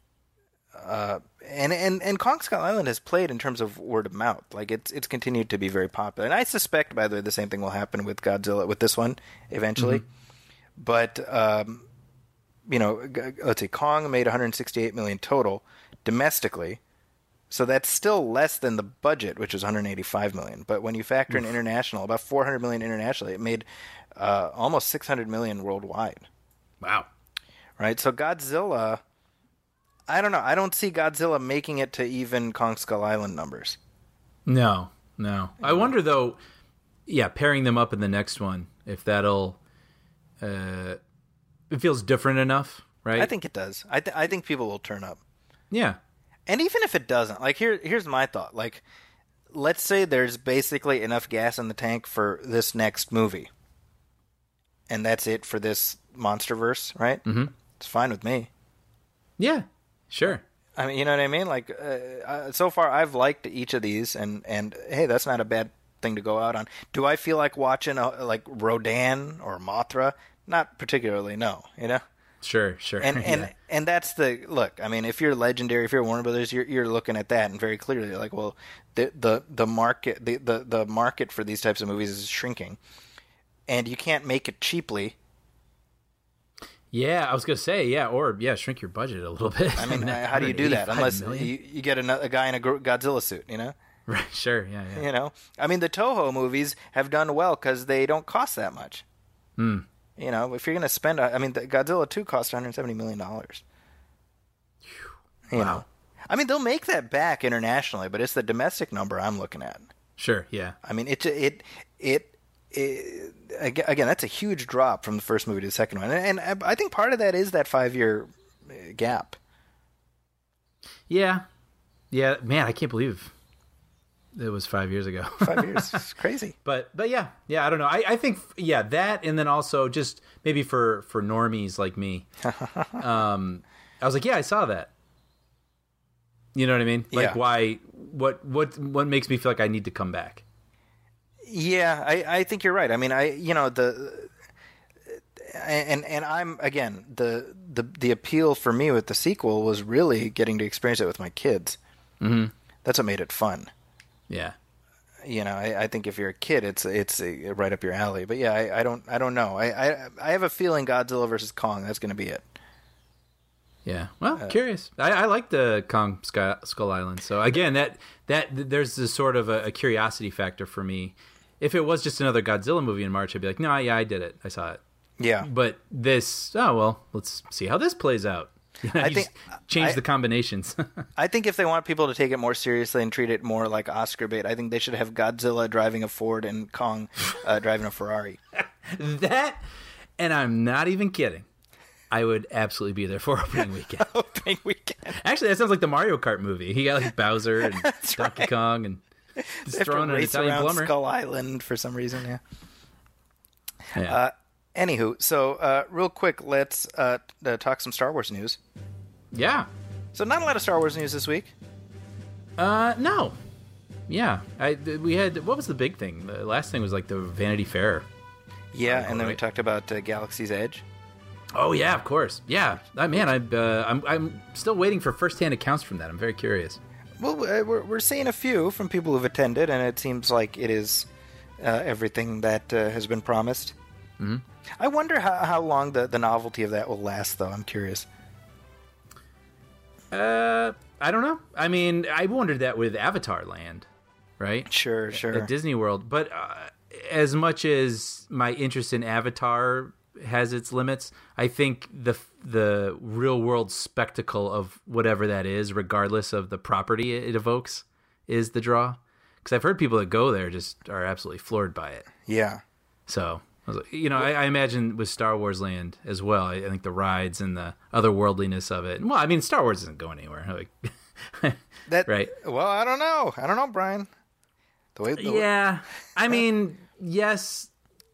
Speaker 2: and Kong Skull Island has played in terms of word of mouth. Like it's continued to be very popular, and I suspect, by the way, the same thing will happen with Godzilla with this one eventually. But you know, let's see, Kong made 168 million total domestically. So that's still less than the budget, which was 185 million. But when you factor in international, about 400 million internationally, it made almost 600 million worldwide.
Speaker 3: Wow.
Speaker 2: Right? So Godzilla, I don't know. I don't see Godzilla making it to even Kong Skull Island numbers.
Speaker 3: No. I wonder, though, pairing them up in the next one, if that'll... it feels different enough, right?
Speaker 2: I think it does. I think people will turn up.
Speaker 3: Yeah.
Speaker 2: And even if it doesn't, like here's my thought. Like, let's say there's basically enough gas in the tank for this next movie, and that's it for this MonsterVerse, right? Mm-hmm. It's fine with me.
Speaker 3: Yeah, sure.
Speaker 2: I mean, you know what I mean? Like, so far I've liked each of these, and hey, that's not a bad thing to go out on. Do I feel like watching like Rodan or Mothra? Not particularly, no. You know.
Speaker 3: Sure.
Speaker 2: And that's the look. I mean, if you're Legendary, if you're Warner Brothers, you're looking at that and very clearly like, well, the market the market for these types of movies is shrinking, and you can't make it cheaply.
Speaker 3: Yeah, I was gonna say shrink your budget a little bit.
Speaker 2: I mean, how do you do that unless you get a guy in a Godzilla suit, you know?
Speaker 3: Right. Sure. Yeah.
Speaker 2: You know, I mean, the Toho movies have done well because they don't cost that much. You know, if you're going to spend, I mean, Godzilla 2 cost $170 million. You know, I mean, they'll make that back internationally, but it's the domestic number I'm looking at.
Speaker 3: Sure, yeah.
Speaker 2: I mean, it again, that's a huge drop from the first movie to the second one, and I think part of that is that 5-year gap.
Speaker 3: Yeah, man, I can't believe it was 5 years ago.
Speaker 2: 5 years, it's crazy.
Speaker 3: But yeah, I don't know. I think that, and then also just maybe for normies like me, I was like, I saw that. You know what I mean? Like, why? What makes me feel like I need to come back? Yeah,
Speaker 2: I think you're right. I mean, I'm again the appeal for me with the sequel was really getting to experience it with my kids.
Speaker 3: Mm-hmm.
Speaker 2: That's what made it fun.
Speaker 3: Yeah.
Speaker 2: You know, I think if you're a kid, it's right up your alley. But yeah, I don't know. I have a feeling Godzilla versus Kong. That's going to be it.
Speaker 3: Yeah. Well, curious. I like the Kong Skull Island. So again, that there's this sort of a curiosity factor for me. If it was just another Godzilla movie in March, I'd be like, no, I did it. I saw it.
Speaker 2: Yeah.
Speaker 3: But this, let's see how this plays out. I think change the combinations.
Speaker 2: I think if they want people to take it more seriously and treat it more like Oscar bait, I think they should have Godzilla driving a Ford and Kong driving a Ferrari.
Speaker 3: That, and I'm not even kidding, I would absolutely be there for opening weekend.
Speaker 2: Opening weekend.
Speaker 3: Actually, that sounds like the Mario Kart movie. He got like Bowser and Donkey Kong and just throwing an Italian plumber.
Speaker 2: Skull Island for some reason, yeah. Anywho, so real quick, let's talk some Star Wars news.
Speaker 3: Yeah.
Speaker 2: So not a lot of Star Wars news this week.
Speaker 3: No. Yeah. We had, what was the big thing? The last thing was like the Vanity Fair.
Speaker 2: Yeah, and then we talked about Galaxy's Edge.
Speaker 3: Oh yeah, of course. Yeah, man, I'm still waiting for first-hand accounts from that. I'm very curious.
Speaker 2: Well, we're seeing a few from people who've attended, and it seems like it is everything that has been promised.
Speaker 3: Mm-hmm.
Speaker 2: I wonder how long the novelty of that will last, though. I'm curious.
Speaker 3: I don't know. I mean, I wondered that with Avatar Land, right?
Speaker 2: Sure.
Speaker 3: At Disney World. But as much as my interest in Avatar has its limits, I think the real world spectacle of whatever that is, regardless of the property it evokes, is the draw. Because I've heard people that go there just are absolutely floored by it.
Speaker 2: Yeah.
Speaker 3: So, I imagine with Star Wars Land as well. I think the rides and the otherworldliness of it. Well, I mean, Star Wars isn't going anywhere. Right?
Speaker 2: Well, I don't know, Brian.
Speaker 3: I mean, yes.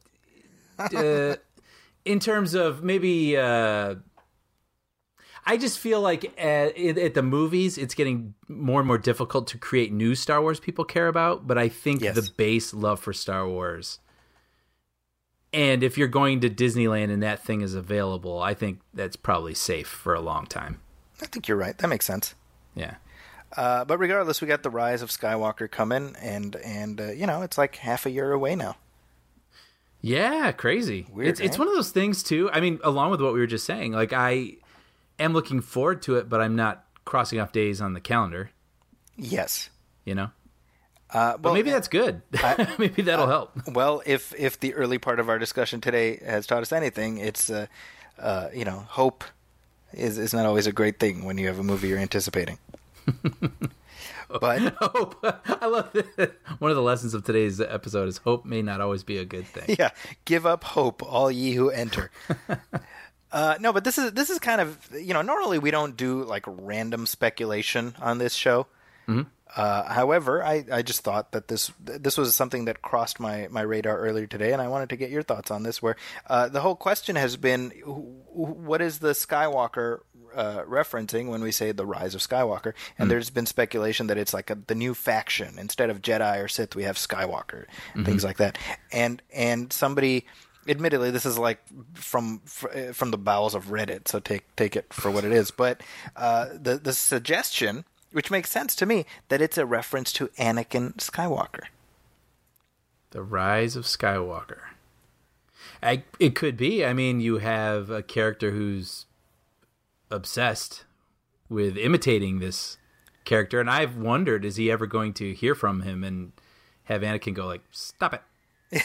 Speaker 3: In terms of maybe, I just feel like at the movies, it's getting more and more difficult to create new Star Wars people care about. But I think the base love for Star Wars. And if you're going to Disneyland and that thing is available, I think that's probably safe for a long time.
Speaker 2: I think you're right. That makes sense.
Speaker 3: Yeah.
Speaker 2: But regardless, we got the Rise of Skywalker coming, and it's like half a year away now.
Speaker 3: Yeah, crazy.
Speaker 2: Weird.
Speaker 3: It's one of those things too. I mean, along with what we were just saying, like I am looking forward to it, but I'm not crossing off days on the calendar.
Speaker 2: Yes.
Speaker 3: But maybe that's good. Maybe that'll help.
Speaker 2: Well, if the early part of our discussion today has taught us anything, it's hope is not always a great thing when you have a movie you're anticipating. But
Speaker 3: hope. I love that. One of the lessons of today's episode is hope may not always be a good thing.
Speaker 2: Yeah, give up hope, all ye who enter. No, but this is kind of normally we don't do like random speculation on this show.
Speaker 3: Mm-hmm.
Speaker 2: However, I just thought that this was something that crossed my radar earlier today, and I wanted to get your thoughts on this. Where the whole question has been, what is the Skywalker referencing when we say the Rise of Skywalker? And there's been speculation that it's like the new faction. Instead of Jedi or Sith, we have Skywalker, things like that. And somebody, admittedly, this is like from the bowels of Reddit, so take it for what it is. But the suggestion, which makes sense to me, that it's a reference to Anakin Skywalker.
Speaker 3: The Rise of Skywalker. It could be. I mean, you have a character who's obsessed with imitating this character, and I've wondered, is he ever going to hear from him and have Anakin go like, stop it?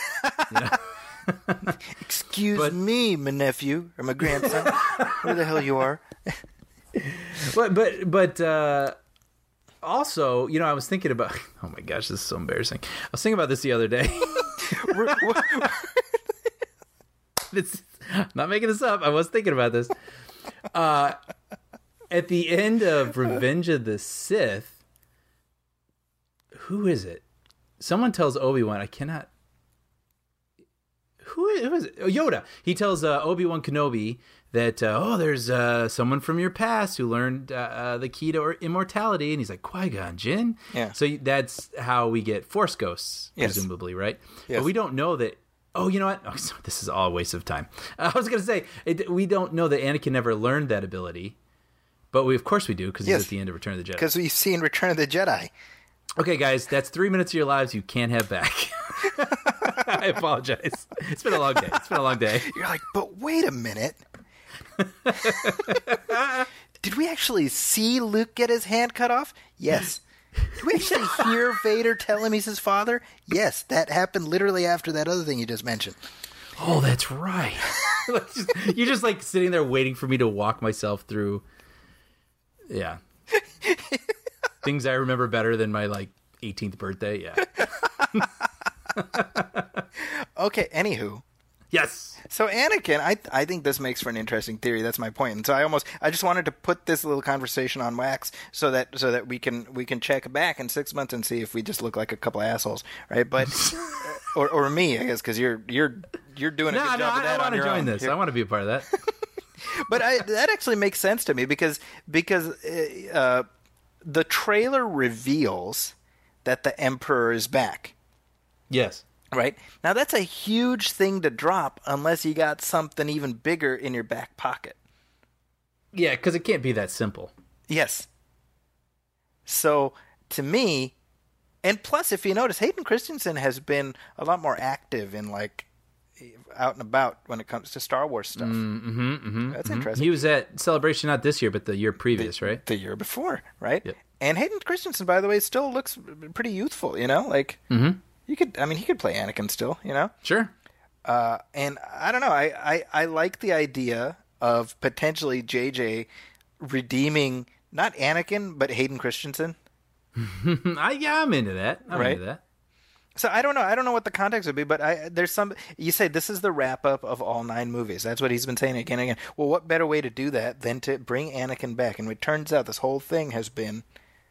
Speaker 2: Excuse me, my nephew, or my grandson, where the hell you are.
Speaker 3: But also, I was thinking about... Oh my gosh, this is so embarrassing. I was thinking about this the other day. Not making this up. I was thinking about this. At the end of Revenge of the Sith, who is it? Someone tells Obi-Wan, I cannot... Who is it? Oh, Yoda. He tells Obi-Wan Kenobi that, there's someone from your past who learned the key to immortality. And he's like, Qui-Gon Jinn?
Speaker 2: Yeah.
Speaker 3: So that's how we get Force ghosts, presumably, right?
Speaker 2: Yes.
Speaker 3: But we don't know that... Oh, you know what? Oh, this is all a waste of time. I was going to say, we don't know that Anakin never learned that ability. But of course we do, because he's at the end of Return of the Jedi.
Speaker 2: Because we've seen Return of the Jedi.
Speaker 3: Okay, guys, that's 3 minutes of your lives you can't have back. I apologize. It's been a long day.
Speaker 2: You're like, but wait a minute. Did we actually see Luke get his hand cut off? Yes. Did we actually hear Vader tell him he's his father? Yes, that happened literally after that other thing you just mentioned.
Speaker 3: Oh, that's right. You're just like sitting there waiting for me to walk myself through. Yeah. Things I remember better than my 18th birthday. Yeah.
Speaker 2: Okay, anywho.
Speaker 3: Yes.
Speaker 2: So Anakin, I think this makes for an interesting theory. That's my point. And so I just wanted to put this little conversation on wax so that we can check back in 6 months and see if we just look like a couple of assholes, right? But or me, I guess, because you're doing a good job of that.
Speaker 3: I want to join this. I want to be a part of that.
Speaker 2: But that actually makes sense to me because the trailer reveals that the Emperor is back.
Speaker 3: Yes.
Speaker 2: Right? Now, that's a huge thing to drop unless you got something even bigger in your back pocket.
Speaker 3: Yeah, because it can't be that simple.
Speaker 2: Yes. So, to me, and plus, if you notice, Hayden Christensen has been a lot more active in, out and about when it comes to Star Wars stuff. That's interesting.
Speaker 3: He was at Celebration not this year, but the year previous, right?
Speaker 2: The year before, right?
Speaker 3: Yep.
Speaker 2: And Hayden Christensen, by the way, still looks pretty youthful. You know, like he could play Anakin still. You know,
Speaker 3: sure.
Speaker 2: And I don't know. I like the idea of potentially JJ redeeming not Anakin but Hayden Christensen.
Speaker 3: I'm into that. I'm into that.
Speaker 2: So I don't know. I don't know what the context would be, but there's some. You say this is the wrap up of all 9 movies. That's what he's been saying again and again. Well, what better way to do that than to bring Anakin back? And it turns out this whole thing has been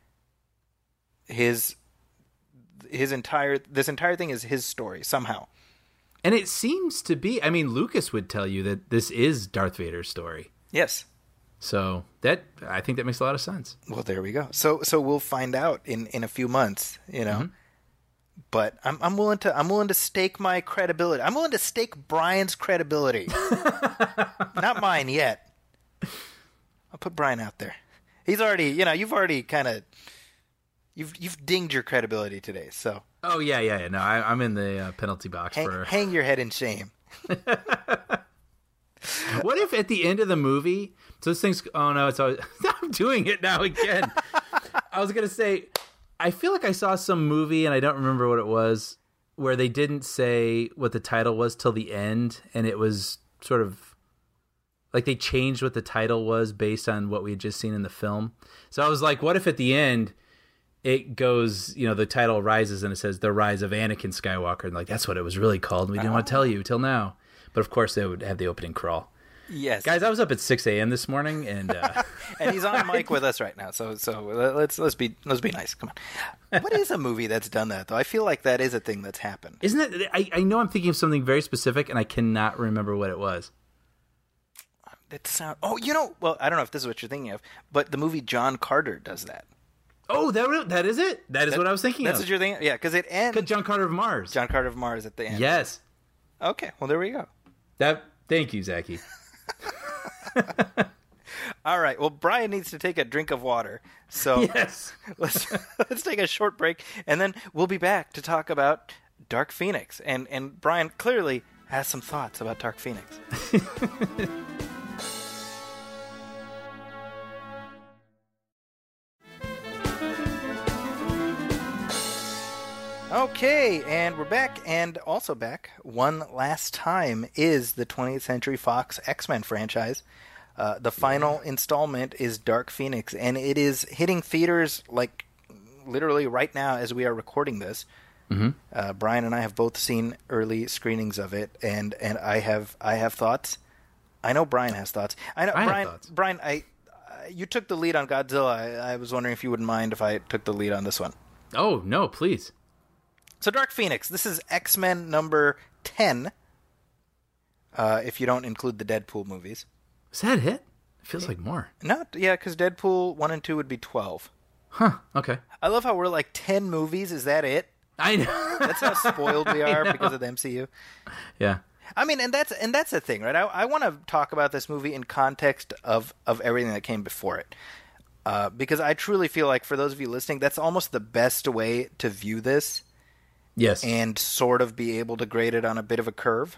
Speaker 2: this entire thing is his story somehow.
Speaker 3: And it seems to be. I mean, Lucas would tell you that this is Darth Vader's story.
Speaker 2: Yes.
Speaker 3: So I think that makes a lot of sense.
Speaker 2: Well, there we go. So we'll find out in a few months. You know. But I'm willing to stake my credibility. I'm willing to stake Brian's credibility. Not mine yet. I'll put Brian out there. He's already, you've already kind of, you've dinged your credibility today. So. Oh
Speaker 3: yeah. No, I'm in the penalty box for.
Speaker 2: Hang your head in shame.
Speaker 3: What if at the end of the movie? So this thing's. Oh no, it's always. I'm doing it now again. I was gonna say. I feel like I saw some movie, and I don't remember what it was, where they didn't say what the title was till the end, and it was sort of like they changed what the title was based on what we had just seen in the film. So I was like, what if at the end it goes, the title rises and it says The Rise of Anakin Skywalker, and like that's what it was really called, and we didn't want to tell you till now. But of course they would have the opening crawl.
Speaker 2: Yes,
Speaker 3: guys, I was up at 6 a.m. this morning, and
Speaker 2: and he's on mic with us right now. So let's be nice. Come on, what is a movie that's done that though? I feel like that is a thing that's happened.
Speaker 3: Isn't it? I know I'm thinking of something very specific, and I cannot remember what it was.
Speaker 2: Well, I don't know if this is what you're thinking of, but the movie John Carter does that.
Speaker 3: Oh, that is it. That is what I was thinking.
Speaker 2: That's what you're thinking. Yeah, because it ends.
Speaker 3: John Carter of Mars.
Speaker 2: John Carter of Mars at the end.
Speaker 3: Yes.
Speaker 2: Okay. Well, there we go.
Speaker 3: Thank you, Zachy.
Speaker 2: All right. Well, Brian needs to take a drink of water. So
Speaker 3: yes,
Speaker 2: let's take a short break, and then we'll be back to talk about Dark Phoenix. And Brian clearly has some thoughts about Dark Phoenix. Okay, and we're back, and also back one last time is the 20th Century Fox X-Men franchise. The final installment is Dark Phoenix, and it is hitting theaters like literally right now as we are recording this. Brian and I have both seen early screenings of it, and I have thoughts. I know Brian has thoughts. I have thoughts. Brian, you took the lead on Godzilla. I was wondering if you wouldn't mind if I took the lead on this one.
Speaker 3: Oh no, please.
Speaker 2: So Dark Phoenix, this is X-Men number 10, if you don't include the Deadpool movies.
Speaker 3: Is that it? It feels like more.
Speaker 2: No, yeah, because Deadpool 1 and 2 would be 12.
Speaker 3: Huh, okay.
Speaker 2: I love how we're like 10 movies, is that it?
Speaker 3: I know.
Speaker 2: That's how spoiled we are because of the MCU.
Speaker 3: Yeah.
Speaker 2: I mean, and that's the thing, right? I want to talk about this movie in context of everything that came before it. Because I truly feel like, for those of you listening, that's almost the best way to view this.
Speaker 3: Yes.
Speaker 2: And sort of be able to grade it on a bit of a curve.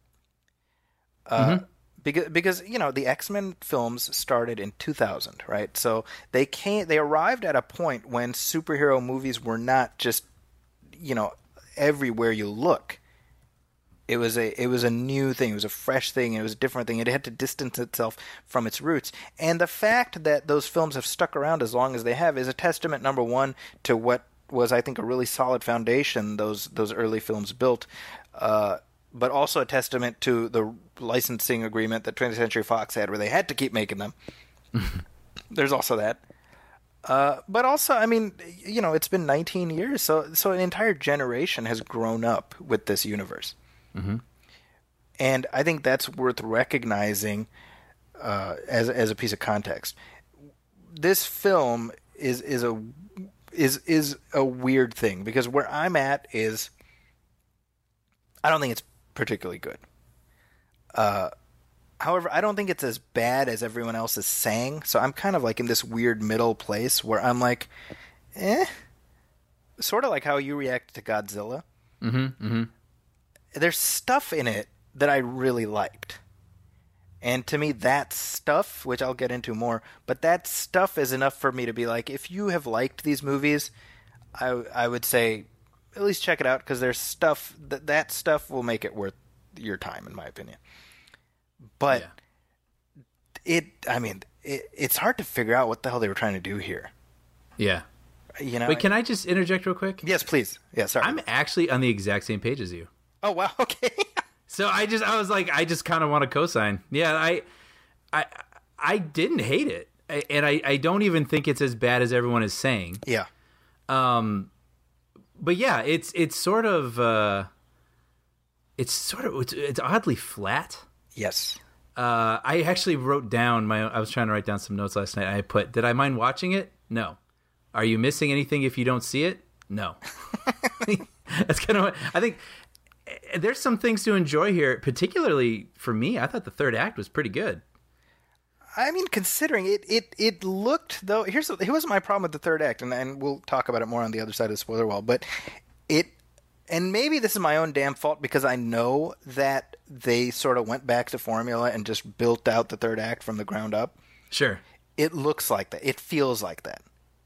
Speaker 2: Because the X-Men films started in 2000, right? So they arrived at a point when superhero movies were not just, everywhere you look. It was a new thing. It was a fresh thing. It was a different thing. It had to distance itself from its roots. And the fact that those films have stuck around as long as they have is a testament, number one, to what was, I think, a really solid foundation those early films built, but also a testament to the licensing agreement that 20th Century Fox had, where they had to keep making them. There's also that. But also, I mean, it's been 19 years, so an entire generation has grown up with this universe. And I think that's worth recognizing as a piece of context. This film is a weird thing, because where I'm at is I don't think it's particularly good. However, I don't think it's as bad as everyone else is saying, so I'm kind of like in this weird middle place where I'm like, sort of like how you react to Godzilla. There's stuff in it that I really liked. And to me, that stuff, which I'll get into more, but that stuff is enough for me to be like, if you have liked these movies, I would say at least check it out, because there's stuff that stuff will make it worth your time, in my opinion. But it's hard to figure out what the hell they were trying to do here.
Speaker 3: Yeah.
Speaker 2: You know.
Speaker 3: Wait, can I just interject real quick?
Speaker 2: Yes, please. Yeah, sorry.
Speaker 3: I'm actually on the exact same page as you.
Speaker 2: Oh wow. Okay.
Speaker 3: So I was like, I just kind of want to co-sign. Yeah, I didn't hate it, and I don't even think it's as bad as everyone is saying.
Speaker 2: Yeah.
Speaker 3: But yeah, it's oddly flat.
Speaker 2: Yes.
Speaker 3: I actually wrote down I was trying to write down some notes last night. I put, did I mind watching it? No. Are you missing anything if you don't see it? No. That's kind of what I think. There's some things to enjoy here, particularly for me. I thought the third act was pretty good.
Speaker 2: I mean, considering it looked, though, here was my problem with the third act, and we'll talk about it more on the other side of the spoiler wall, but and maybe this is my own damn fault, because I know that they sort of went back to formula and just built out the third act from the ground up.
Speaker 3: Sure.
Speaker 2: It looks like that. It feels like that.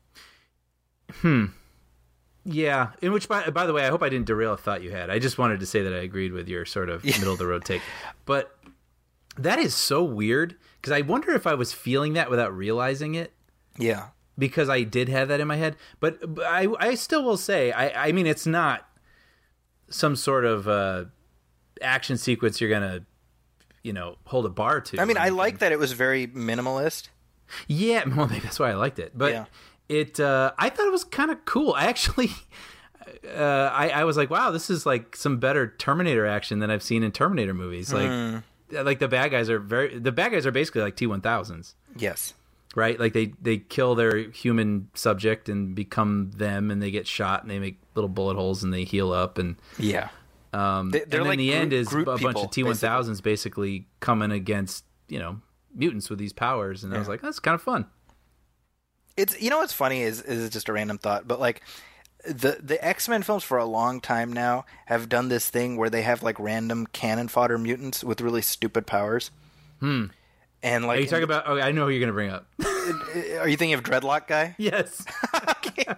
Speaker 3: Yeah, in which, by the way, I hope I didn't derail a thought you had. I just wanted to say that I agreed with your sort of middle-of-the-road take. But that is so weird, because I wonder if I was feeling that without realizing it.
Speaker 2: Yeah.
Speaker 3: Because I did have that in my head. But I still will say, I mean, it's not some sort of action sequence you're going to, hold a bar to.
Speaker 2: I mean, I like that it was very minimalist.
Speaker 3: Yeah, well, maybe that's why I liked it. But... yeah. I thought it was kind of cool. I actually, I was like, wow, this is like some better Terminator action than I've seen in Terminator movies. Like the bad guys are basically like T-1000s.
Speaker 2: Yes.
Speaker 3: Right? Like they kill their human subject and become them, and they get shot, and they make little bullet holes, and they heal up, and
Speaker 2: yeah.
Speaker 3: They're and then like the end is Groot a bunch of T-1000s basically coming against mutants with these powers, and I was like, that's kind of fun.
Speaker 2: It's what's funny is just a random thought, but like the X-Men films for a long time now have done this thing where they have like random cannon fodder mutants with really stupid powers. And like,
Speaker 3: are you talking about? Oh, I know who you're going to bring up.
Speaker 2: Are you thinking of Dreadlock guy?
Speaker 3: Yes.
Speaker 2: Okay.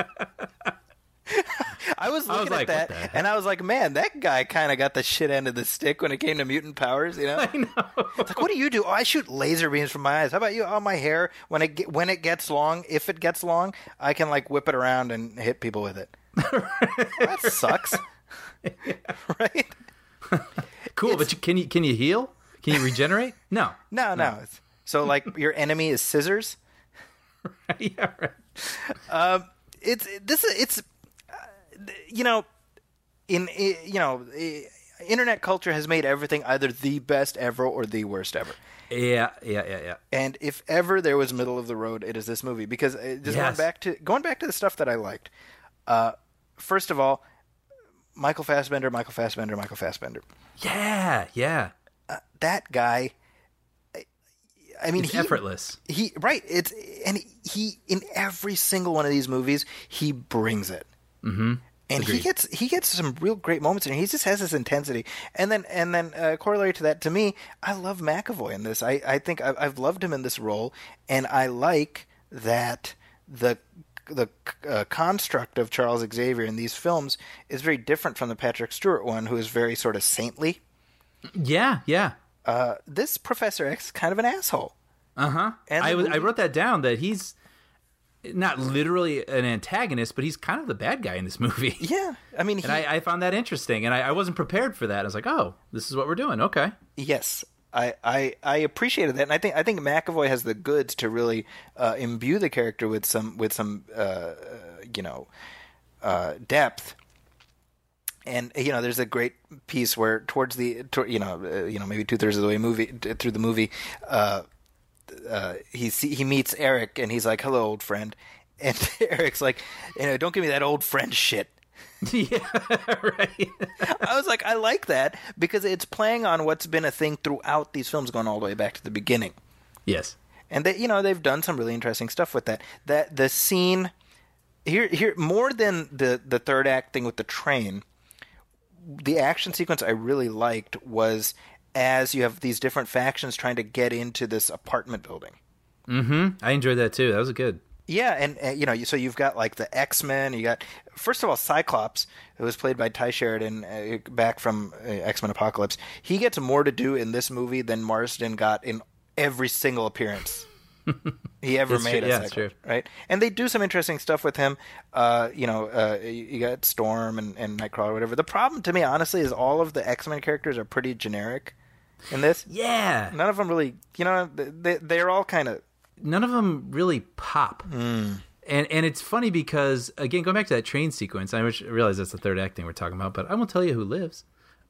Speaker 2: I was looking at that, and I was like, man, that guy kind of got the shit end of the stick when it came to mutant powers,
Speaker 3: I know.
Speaker 2: It's like, what do you do? Oh, I shoot laser beams from my eyes. How about you? Oh, my hair, when it gets long, if it gets long, I can like whip it around and hit people with it. That sucks. Right?
Speaker 3: Cool, but can you heal? Can you regenerate? No.
Speaker 2: So like your enemy is scissors?
Speaker 3: Yeah, right.
Speaker 2: Internet culture has made everything either the best ever or the worst ever.
Speaker 3: Yeah.
Speaker 2: And if ever there was middle of the road, it is this movie, because going back to the stuff that I liked. First of all, Michael Fassbender.
Speaker 3: Yeah.
Speaker 2: That guy. I mean,
Speaker 3: he's effortless.
Speaker 2: He in every single one of these movies, he brings it.
Speaker 3: Mm-hmm.
Speaker 2: And agreed. he gets some real great moments in here. He just has this intensity. And then corollary to that, to me, I love McAvoy in this. I think I've loved him in this role, and I like that the construct of Charles Xavier in these films is very different from the Patrick Stewart one, who is very sort of saintly.
Speaker 3: Yeah.
Speaker 2: This Professor X is kind of an asshole.
Speaker 3: Uh-huh. I wrote that down, that he's not literally an antagonist, but he's kind of the bad guy in this movie.
Speaker 2: Yeah. I mean,
Speaker 3: I found that interesting, and I wasn't prepared for that. I was like, oh, this is what we're doing. Okay.
Speaker 2: Yes. I appreciated that, and I think McAvoy has the goods to really imbue the character with some depth. And there's a great piece where towards maybe 2/3 of the way through the movie, he meets Eric, and he's like, "Hello, old friend," and Eric's like, "Don't give me that old friend shit."
Speaker 3: Yeah, right.
Speaker 2: I was like, I like that, because it's playing on what's been a thing throughout these films, going all the way back to the beginning.
Speaker 3: Yes,
Speaker 2: and they've done some really interesting stuff with that. That the scene here more than the third act thing with the train. the action sequence I really liked was as you have these different factions trying to get into this apartment building.
Speaker 3: I enjoyed that too. That was good.
Speaker 2: Yeah, and so you've got like the X-Men. You got, first of all, Cyclops, who was played by Ty Sheridan, back from X-Men Apocalypse. He gets more to do in this movie than Marsden got in every single appearance he ever made.
Speaker 3: Yeah, that's true.
Speaker 2: Right? And they do some interesting stuff with him. You got Storm and Nightcrawler, whatever. The problem to me, honestly, is all of the X-Men characters are pretty generic in this.
Speaker 3: Yeah.
Speaker 2: None of them really, they're all kind of...
Speaker 3: None of them really pop. And it's funny because, again, going back to that train sequence, I realize that's the third act thing we're talking about, but I won't tell you who lives.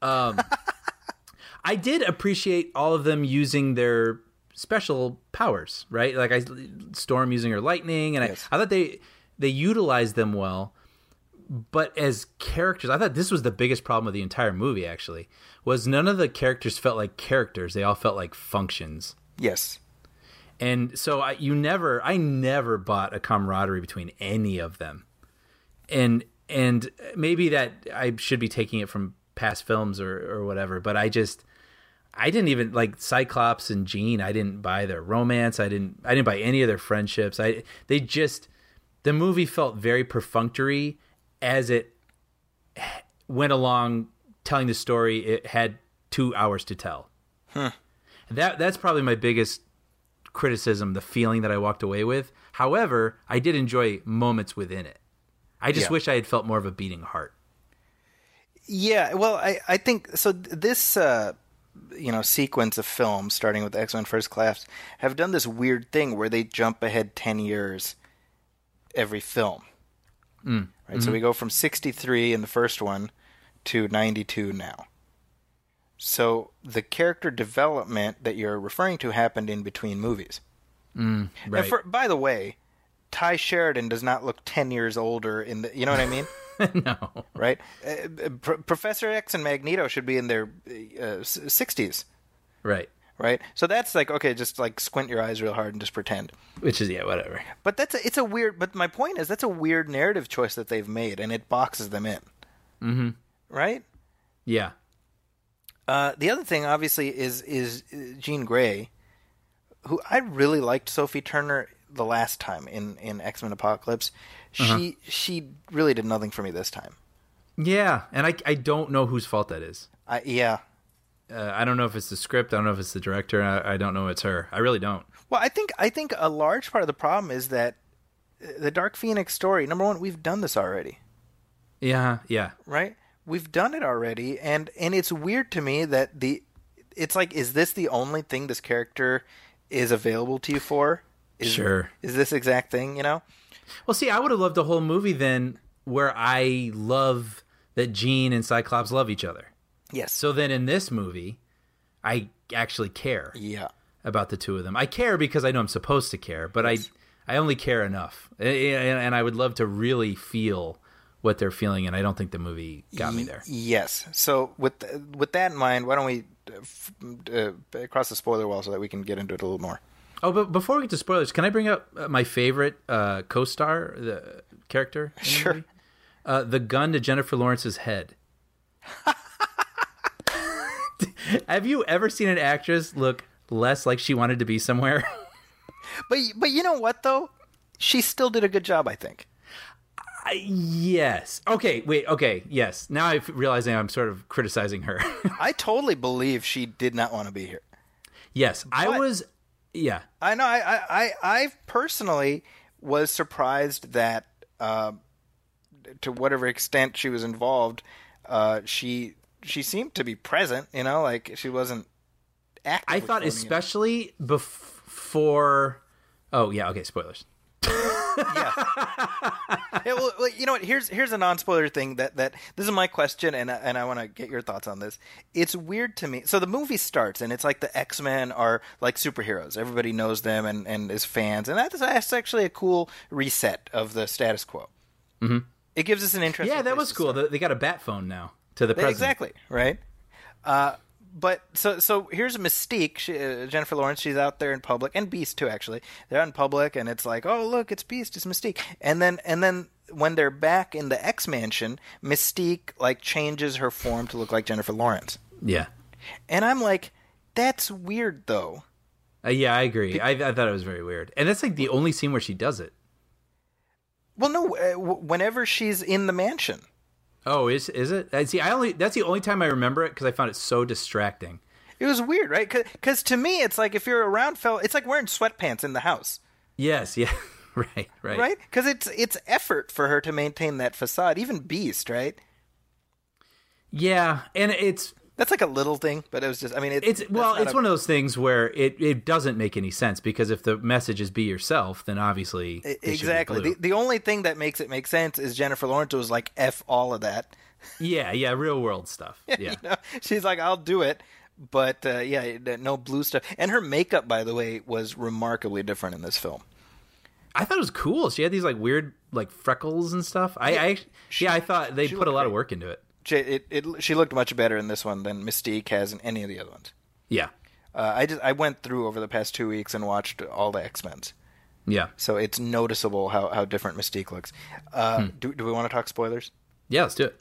Speaker 3: I did appreciate all of them using their special powers, right? Like Storm using her lightning, and yes. I thought they utilized them well. But as characters, I thought this was the biggest problem of the entire movie, actually, was none of the characters felt like characters. They all felt like functions.
Speaker 2: Yes.
Speaker 3: And so I never bought a camaraderie between any of them. And maybe that I should be taking it from past films or whatever, but I didn't even like Cyclops and Jean. I didn't buy their romance. I didn't buy any of their friendships. The movie felt very perfunctory as it went along telling the story. It had 2 hours to tell. That's probably my biggest criticism, the feeling that I walked away with. However, I did enjoy moments within it. I just wish I had felt more of a beating heart.
Speaker 2: Yeah, well, I think so. This sequence of films, starting with X-Men First Class, have done this weird thing where they jump ahead 10 years every film. Right, so we go from 63 in the first one to 92 now. So the character development that you're referring to happened in between movies.
Speaker 3: Right.
Speaker 2: And by the way, Ty Sheridan does not look 10 years older in the... You know what I mean?
Speaker 3: No.
Speaker 2: Right? Professor X and Magneto should be in their 60s.
Speaker 3: Right.
Speaker 2: Right? So that's like, okay, just like squint your eyes real hard and just pretend.
Speaker 3: Which is, whatever.
Speaker 2: But it's a weird... But my point is, that's a weird narrative choice that they've made, and it boxes them in.
Speaker 3: Mm-hmm.
Speaker 2: Right?
Speaker 3: Yeah.
Speaker 2: The other thing, obviously, is Jean Grey, who I really liked Sophie Turner the last time in X-Men Apocalypse. She really did nothing for me this time.
Speaker 3: Yeah, and I don't know whose fault that is.
Speaker 2: Yeah.
Speaker 3: I don't know if it's the script. I don't know if it's the director. I don't know it's her. I really don't.
Speaker 2: Well, I think a large part of the problem is that the Dark Phoenix story, number one, we've done this already.
Speaker 3: Yeah.
Speaker 2: Right? We've done it already, and it's weird to me that it's like, is this the only thing this character is available to you for?
Speaker 3: Sure.
Speaker 2: Is this exact thing,
Speaker 3: Well, see, I would have loved a whole movie then where I love that Jean and Cyclops love each other.
Speaker 2: Yes.
Speaker 3: So then in this movie, I actually care about the two of them. I care because I know I'm supposed to care, but yes. I only care enough. And I would love to really feel what they're feeling, and I don't think the movie got me there.
Speaker 2: Yes. So with that in mind, why don't we cross the spoiler wall so that we can get into it a little more?
Speaker 3: Oh, but before we get to spoilers, can I bring up my favorite co-star, the character?
Speaker 2: Sure.
Speaker 3: The gun to Jennifer Lawrence's head. Have you ever seen an actress look less like she wanted to be somewhere?
Speaker 2: But you know what, though? She still did a good job, I think.
Speaker 3: Yes. Okay, wait, okay, yes. Now I'm realizing I'm sort of criticizing her.
Speaker 2: I totally believe she did not want to be here.
Speaker 3: Yes, I was... Yeah.
Speaker 2: I know. I personally was surprised that to whatever extent she was involved, she seemed to be present, like she wasn't actively.
Speaker 3: I thought especially before... Oh, yeah, okay, spoilers.
Speaker 2: Yeah. Well, you know what? Here's a non-spoiler thing that this is my question, and I want to get your thoughts on this. It's weird to me. So the movie starts, and it's like the X-Men are like superheroes. Everybody knows them and is fans, and that's actually a cool reset of the status quo.
Speaker 3: Mm-hmm.
Speaker 2: It gives us an interesting.
Speaker 3: Yeah, that was cool. They got a bat phone now to the president.
Speaker 2: Exactly right. But so here's Mystique, Jennifer Lawrence. She's out there in public, and Beast too. Actually, they're out in public, and it's like, oh look, it's Beast, it's Mystique. And then when they're back in the X Mansion, Mystique like changes her form to look like Jennifer Lawrence.
Speaker 3: Yeah.
Speaker 2: And I'm like, that's weird though.
Speaker 3: Yeah, I agree. I thought it was very weird. And that's like the only scene where she does it.
Speaker 2: Well, no, whenever she's in the mansion.
Speaker 3: Oh, is it? See, that's the only time I remember it because I found it so distracting.
Speaker 2: It was weird, right? Because to me, it's like if you're around, it's like wearing sweatpants in the house.
Speaker 3: Yes, yeah, right.
Speaker 2: Right? Because it's effort for her to maintain that facade, even Beast, right?
Speaker 3: Yeah, and
Speaker 2: that's like a little thing, but it was just, I mean,
Speaker 3: it's one of those things where it doesn't make any sense because if the message is be yourself, then obviously
Speaker 2: exactly. The only thing that makes it make sense is Jennifer Lawrence was like, F all of that.
Speaker 3: Yeah, real world stuff. Yeah,
Speaker 2: you know? She's like, I'll do it. But, no blue stuff. And her makeup, by the way, was remarkably different in this film.
Speaker 3: I thought it was cool. She had these, like, weird, like, freckles and stuff. I thought they put a lot of work into it.
Speaker 2: She looked much better in this one than Mystique has in any of the other ones.
Speaker 3: Yeah.
Speaker 2: I went through over the past 2 weeks and watched all the X-Men's.
Speaker 3: Yeah.
Speaker 2: So it's noticeable how different Mystique looks. Do we want to talk spoilers?
Speaker 3: Yeah, let's do it.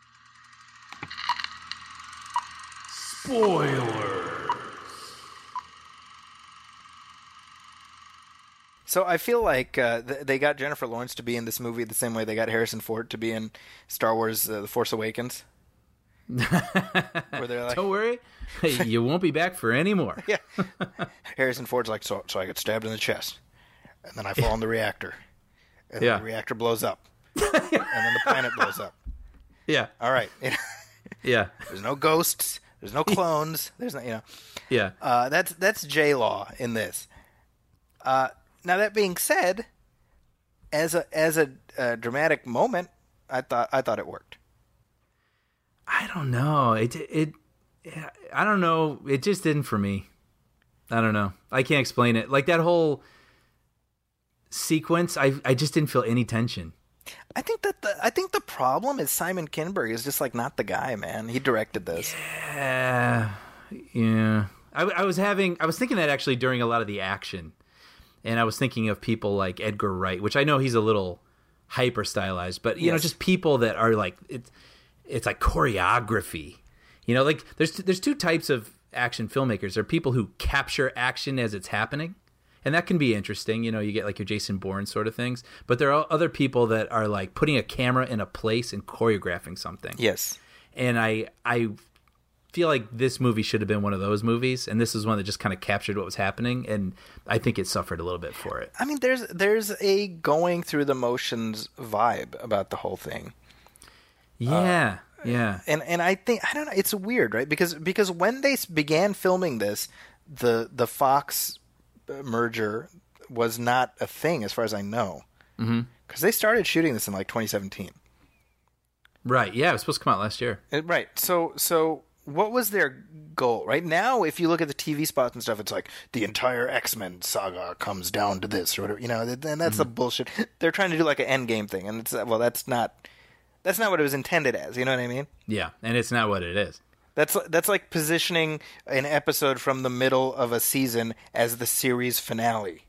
Speaker 12: Spoilers.
Speaker 2: So I feel like they got Jennifer Lawrence to be in this movie the same way they got Harrison Ford to be in Star Wars The Force Awakens. Where they're like,
Speaker 3: don't worry, you won't be back for any more.
Speaker 2: Yeah. Harrison Ford's like, so I get stabbed in the chest, and then I fall in the reactor, and then the reactor blows up, and then the planet blows up.
Speaker 3: Yeah.
Speaker 2: All right.
Speaker 3: Yeah.
Speaker 2: There's no ghosts. There's no clones. There's no,
Speaker 3: Yeah.
Speaker 2: That's J-Law in this. Now that being said, as a dramatic moment, I thought it worked.
Speaker 3: I don't know. I don't know. It just didn't for me. I don't know. I can't explain it. Like that whole sequence, I just didn't feel any tension.
Speaker 2: I think the problem is Simon Kinberg is just like not the guy, man. He directed this.
Speaker 3: Yeah. I was thinking that actually during a lot of the action, and I was thinking of people like Edgar Wright, which I know he's a little hyper stylized, but you know, just people that are like it's like choreography. You know, like there's two types of action filmmakers. There are people who capture action as it's happening. And that can be interesting, you know, you get like your Jason Bourne sort of things. But there are other people that are like putting a camera in a place and choreographing something.
Speaker 2: Yes.
Speaker 3: And I feel like this movie should have been one of those movies. And this is one that just kind of captured what was happening. And I think it suffered a little bit for it.
Speaker 2: I mean, there's a going through the motions vibe about the whole thing.
Speaker 3: Yeah. Yeah.
Speaker 2: And I think, I don't know, it's weird, right? Because when they began filming this, the Fox merger was not a thing as far as I know, because they started shooting this in like 2017.
Speaker 3: Right. Yeah, it was supposed to come out last year.
Speaker 2: Right. So what was their goal? Right now, if you look at the TV spots and stuff, it's like the entire X-Men saga comes down to this or whatever. You know, and that's the bullshit. They're trying to do like an Endgame thing, and that's not what it was intended as. You know what I mean?
Speaker 3: Yeah, and it's not what it is.
Speaker 2: That's like positioning an episode from the middle of a season as the series finale.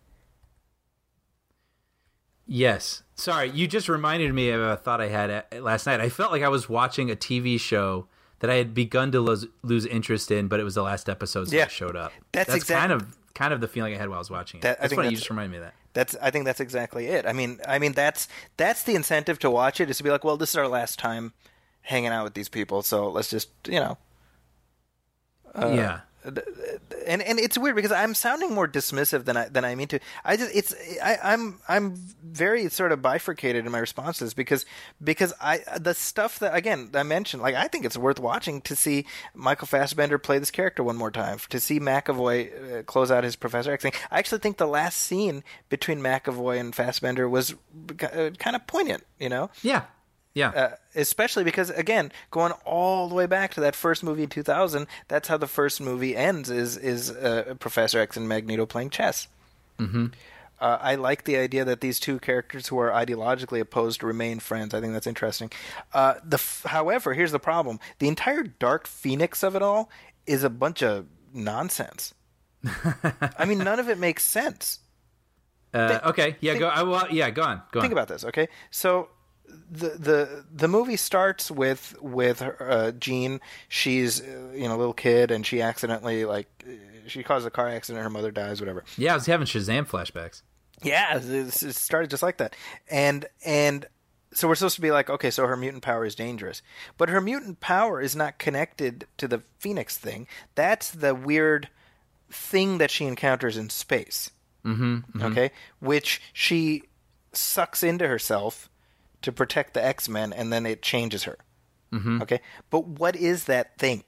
Speaker 3: Yes. Sorry, you just reminded me of a thought I had last night. I felt like I was watching a TV show that I had begun to lose interest in, but it was the last episode that showed up. That's exactly kind of the feeling I had while I was watching it. That's funny. You just reminded me of that.
Speaker 2: I think that's exactly it. I mean that's the incentive to watch it, is to be like, well, this is our last time hanging out with these people, so let's just, you know.
Speaker 3: Yeah,
Speaker 2: and it's weird because I'm sounding more dismissive than I mean to. I'm very sort of bifurcated in my responses because the stuff that, again, I mentioned, like, I think it's worth watching to see Michael Fassbender play this character one more time, to see McAvoy close out his Professor X thing. I actually think the last scene between McAvoy and Fassbender was kind of poignant, you know?
Speaker 3: Yeah. Yeah.
Speaker 2: Especially because, again, going all the way back to that first movie in 2000, that's how the first movie ends, is Professor X and Magneto playing chess.
Speaker 3: Mm-hmm.
Speaker 2: I like the idea that these two characters who are ideologically opposed remain friends. I think that's interesting. However, here's the problem. The entire Dark Phoenix of it all is a bunch of nonsense. I mean, none of it makes sense.
Speaker 3: Okay. Yeah, go on.
Speaker 2: Think about this, okay? So the movie starts with Jean. She's a little kid, and she accidentally she causes a car accident. Her mother dies, whatever.
Speaker 3: Yeah, I was having Shazam flashbacks.
Speaker 2: Yeah, it started just like that, and so we're supposed to be like, okay, so her mutant power is dangerous, but her mutant power is not connected to the Phoenix thing. That's the weird thing that she encounters in space.
Speaker 3: Mm-hmm.
Speaker 2: Okay, which she sucks into herself to protect the X-Men, and then it changes her.
Speaker 3: Mm-hmm.
Speaker 2: Okay, but what is that thing?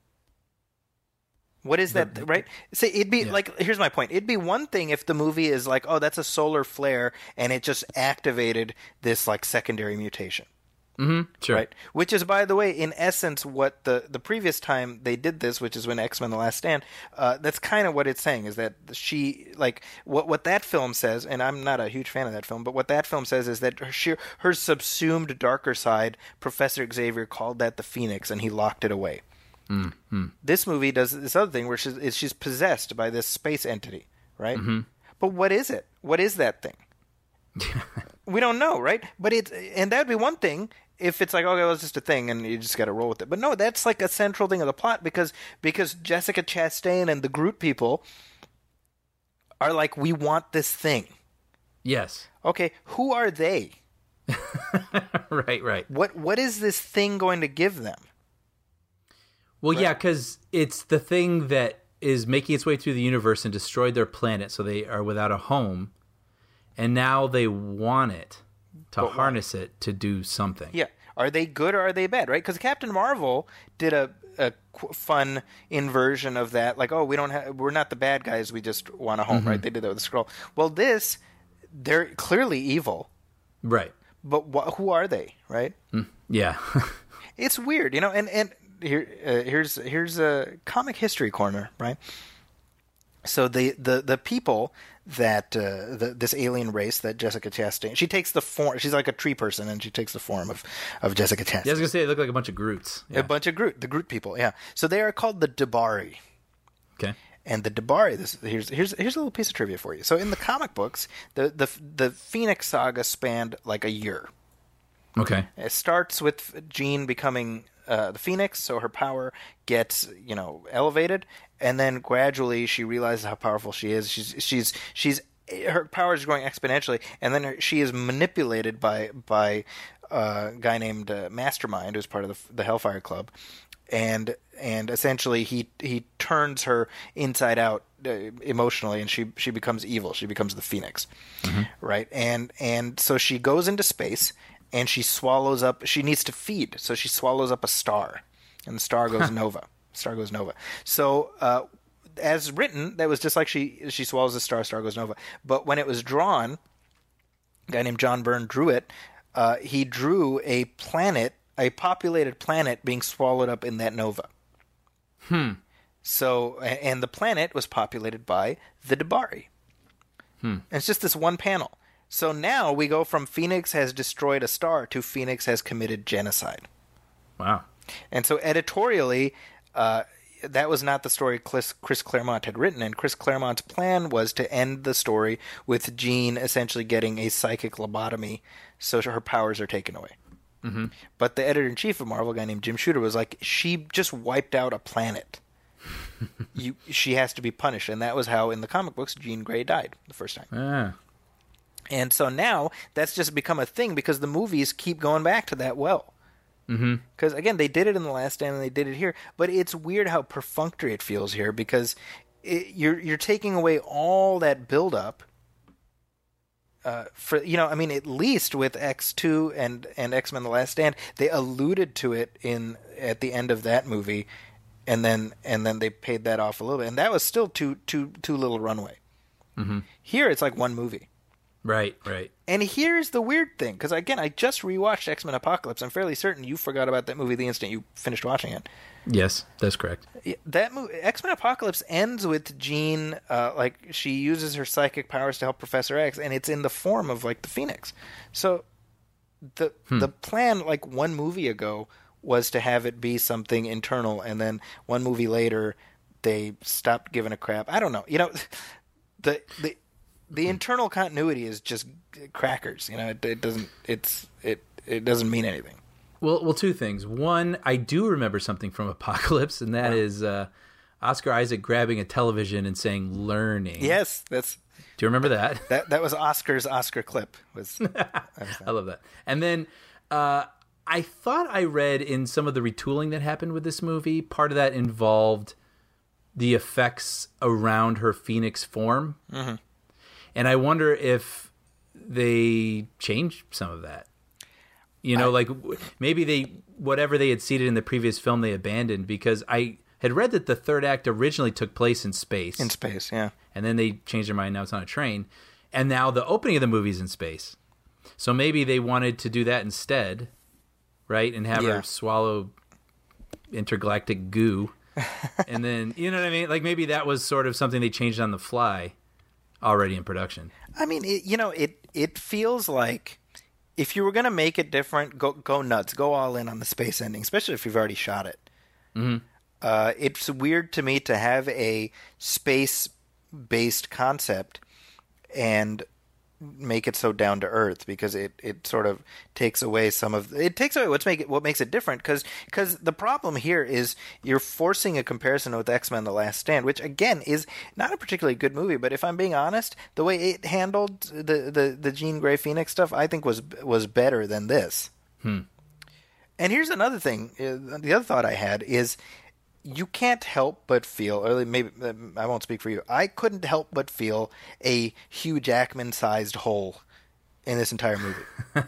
Speaker 2: What is that, right? See, it'd be like, here's my point. It'd be one thing if the movie is like, oh, that's a solar flare, and it just activated this, like, secondary mutation.
Speaker 3: Mm-hmm. Sure.
Speaker 2: Right? Which is, by the way, in essence, what the previous time they did this, which is when X-Men The Last Stand, that's kind of what it's saying, is that she, like, what that film says, and I'm not a huge fan of that film, but what that film says is that her subsumed darker side, Professor Xavier called that the Phoenix, and he locked it away.
Speaker 3: Mm-hmm.
Speaker 2: This movie does this other thing where she's possessed by this space entity, right?
Speaker 3: Mm-hmm.
Speaker 2: But what is it? What is that thing? We don't know, right? But and that'd be one thing if it's like, okay, well, it's just a thing and you just got to roll with it. But no, that's like a central thing of the plot because Jessica Chastain and the Groot people are like, we want this thing.
Speaker 3: Yes.
Speaker 2: Okay, who are they?
Speaker 3: Right.
Speaker 2: What is this thing going to give them?
Speaker 3: Well, right. Yeah, because it's the thing that is making its way through the universe and destroyed their planet, so they are without a home, and now they want it to harness it to do something.
Speaker 2: Yeah. Are they good or are they bad, right? Because Captain Marvel did a fun inversion of that, like, oh, we're not the bad guys, we just want a home, mm-hmm. right? They did that with the Skrull. Well, they're clearly evil.
Speaker 3: Right.
Speaker 2: But who are they, right?
Speaker 3: Yeah.
Speaker 2: It's weird, and here's a comic history corner, right? So the people that this alien race that Jessica Chastain, she takes the form. She's like a tree person, and she takes the form of Jessica Chastain.
Speaker 3: Yeah, I was gonna say they look like a bunch of Groots. Yeah.
Speaker 2: A bunch of the Groot people. Yeah. So they are called the Dabari.
Speaker 3: Okay.
Speaker 2: And the Dabari. Here's a little piece of trivia for you. So in the comic books, the Phoenix Saga spanned like a year.
Speaker 3: Okay.
Speaker 2: It starts with Jean becoming the Phoenix, so her power gets elevated, and then gradually she realizes how powerful she is. She's her power is growing exponentially, and then she is manipulated by a guy named Mastermind, who's part of the Hellfire Club, and essentially he turns her inside out emotionally, and she becomes evil. She becomes the Phoenix, mm-hmm. right? And so she goes into space. And she swallows up. She needs to feed, so she swallows up a star, and the star goes nova. Star goes nova. So, as written, that was just like she swallows the star. Star goes nova. But when it was drawn, a guy named John Byrne drew it. He drew a populated planet, being swallowed up in that nova. So, and the planet was populated by the Dabari. And it's just this one panel. So now we go from Phoenix has destroyed a star to Phoenix has committed genocide.
Speaker 3: Wow.
Speaker 2: And so editorially, that was not the story Chris Claremont had written, and Chris Claremont's plan was to end the story with Jean essentially getting a psychic lobotomy so her powers are taken away.
Speaker 3: Mm-hmm.
Speaker 2: But the editor-in-chief of Marvel, a guy named Jim Shooter, was like, she just wiped out a planet. She has to be punished. And that was how, in the comic books, Jean Grey died the first time.
Speaker 3: Ah.
Speaker 2: And so now that's just become a thing because the movies keep going back to that well. Because, again, they did it in The Last Stand and they did it here. But it's weird how perfunctory it feels here because you're taking away all that build-up. For at least with X2 and X-Men The Last Stand, they alluded to it at the end of that movie, and then they paid that off a little bit. And that was still too little runway.
Speaker 3: Mm-hmm.
Speaker 2: Here it's like one movie.
Speaker 3: Right.
Speaker 2: And here's the weird thing, because again, I just rewatched X-Men Apocalypse. I'm fairly certain you forgot about that movie the instant you finished watching it.
Speaker 3: Yes, that's correct.
Speaker 2: That movie, X-Men Apocalypse, ends with Jean, like she uses her psychic powers to help Professor X, and it's in the form of like the Phoenix. So the plan, like one movie ago, was to have it be something internal, and then one movie later they stopped giving a crap. I don't know. The internal continuity is just crackers. It doesn't. it doesn't mean anything.
Speaker 3: Well, two things. One, I do remember something from Apocalypse, and that is Oscar Isaac grabbing a television and saying "learning."
Speaker 2: Yes, that's.
Speaker 3: Do you remember that?
Speaker 2: That was Oscar's Oscar clip.
Speaker 3: I love that. And then I thought I read in some of the retooling that happened with this movie, part of that involved the effects around her Phoenix form.
Speaker 2: Mm-hmm. And
Speaker 3: I wonder if they changed some of that. You know, like maybe whatever they had seeded in the previous film, they abandoned, because I had read that the third act originally took place in space.
Speaker 2: In space, yeah.
Speaker 3: And then they changed their mind. Now it's on a train. And now the opening of the movie is in space. So maybe they wanted to do that instead, right? And have her swallow intergalactic goo. And then, you know what I mean? Like maybe that was sort of something they changed on the fly already in production.
Speaker 2: I mean, it feels like if you were going to make it different, go nuts. Go all in on the space ending, especially if you've already shot it.
Speaker 3: Mm-hmm.
Speaker 2: It's weird to me to have a space-based concept and make it so down to earth, because it sort of takes away what makes it different, because the problem here is you're forcing a comparison with X-Men The Last Stand, which again is not a particularly good movie, but if I'm being honest, the way it handled the Jean Grey Phoenix stuff, I think was better than this. And here's another thing, the other thought I had is, you can't help but feel, or maybe I won't speak for you, I couldn't help but feel a Hugh Jackman-sized hole in this entire movie.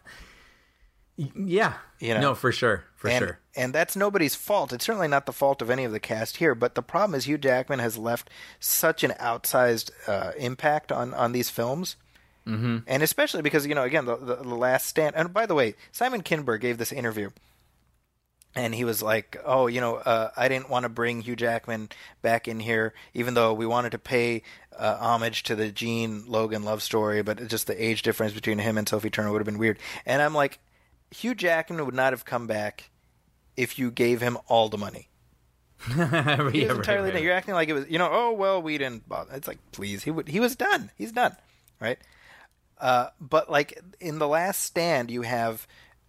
Speaker 3: Yeah. You know? No, for sure. Sure.
Speaker 2: And that's nobody's fault. It's certainly not the fault of any of the cast here, but the problem is Hugh Jackman has left such an outsized impact on these films.
Speaker 3: Mm-hmm.
Speaker 2: And especially because, again, the Last Stand, and by the way, Simon Kinberg gave this interview. And he was like, I didn't want to bring Hugh Jackman back in here, even though we wanted to pay homage to the Jean Logan love story, but just the age difference between him and Sophie Turner would have been weird. And I'm like, Hugh Jackman would not have come back if you gave him all the money. He was entirely done. You're acting like it was, we didn't bother. It's like, please, he was done. He's done, right? But like in The Last Stand, you have,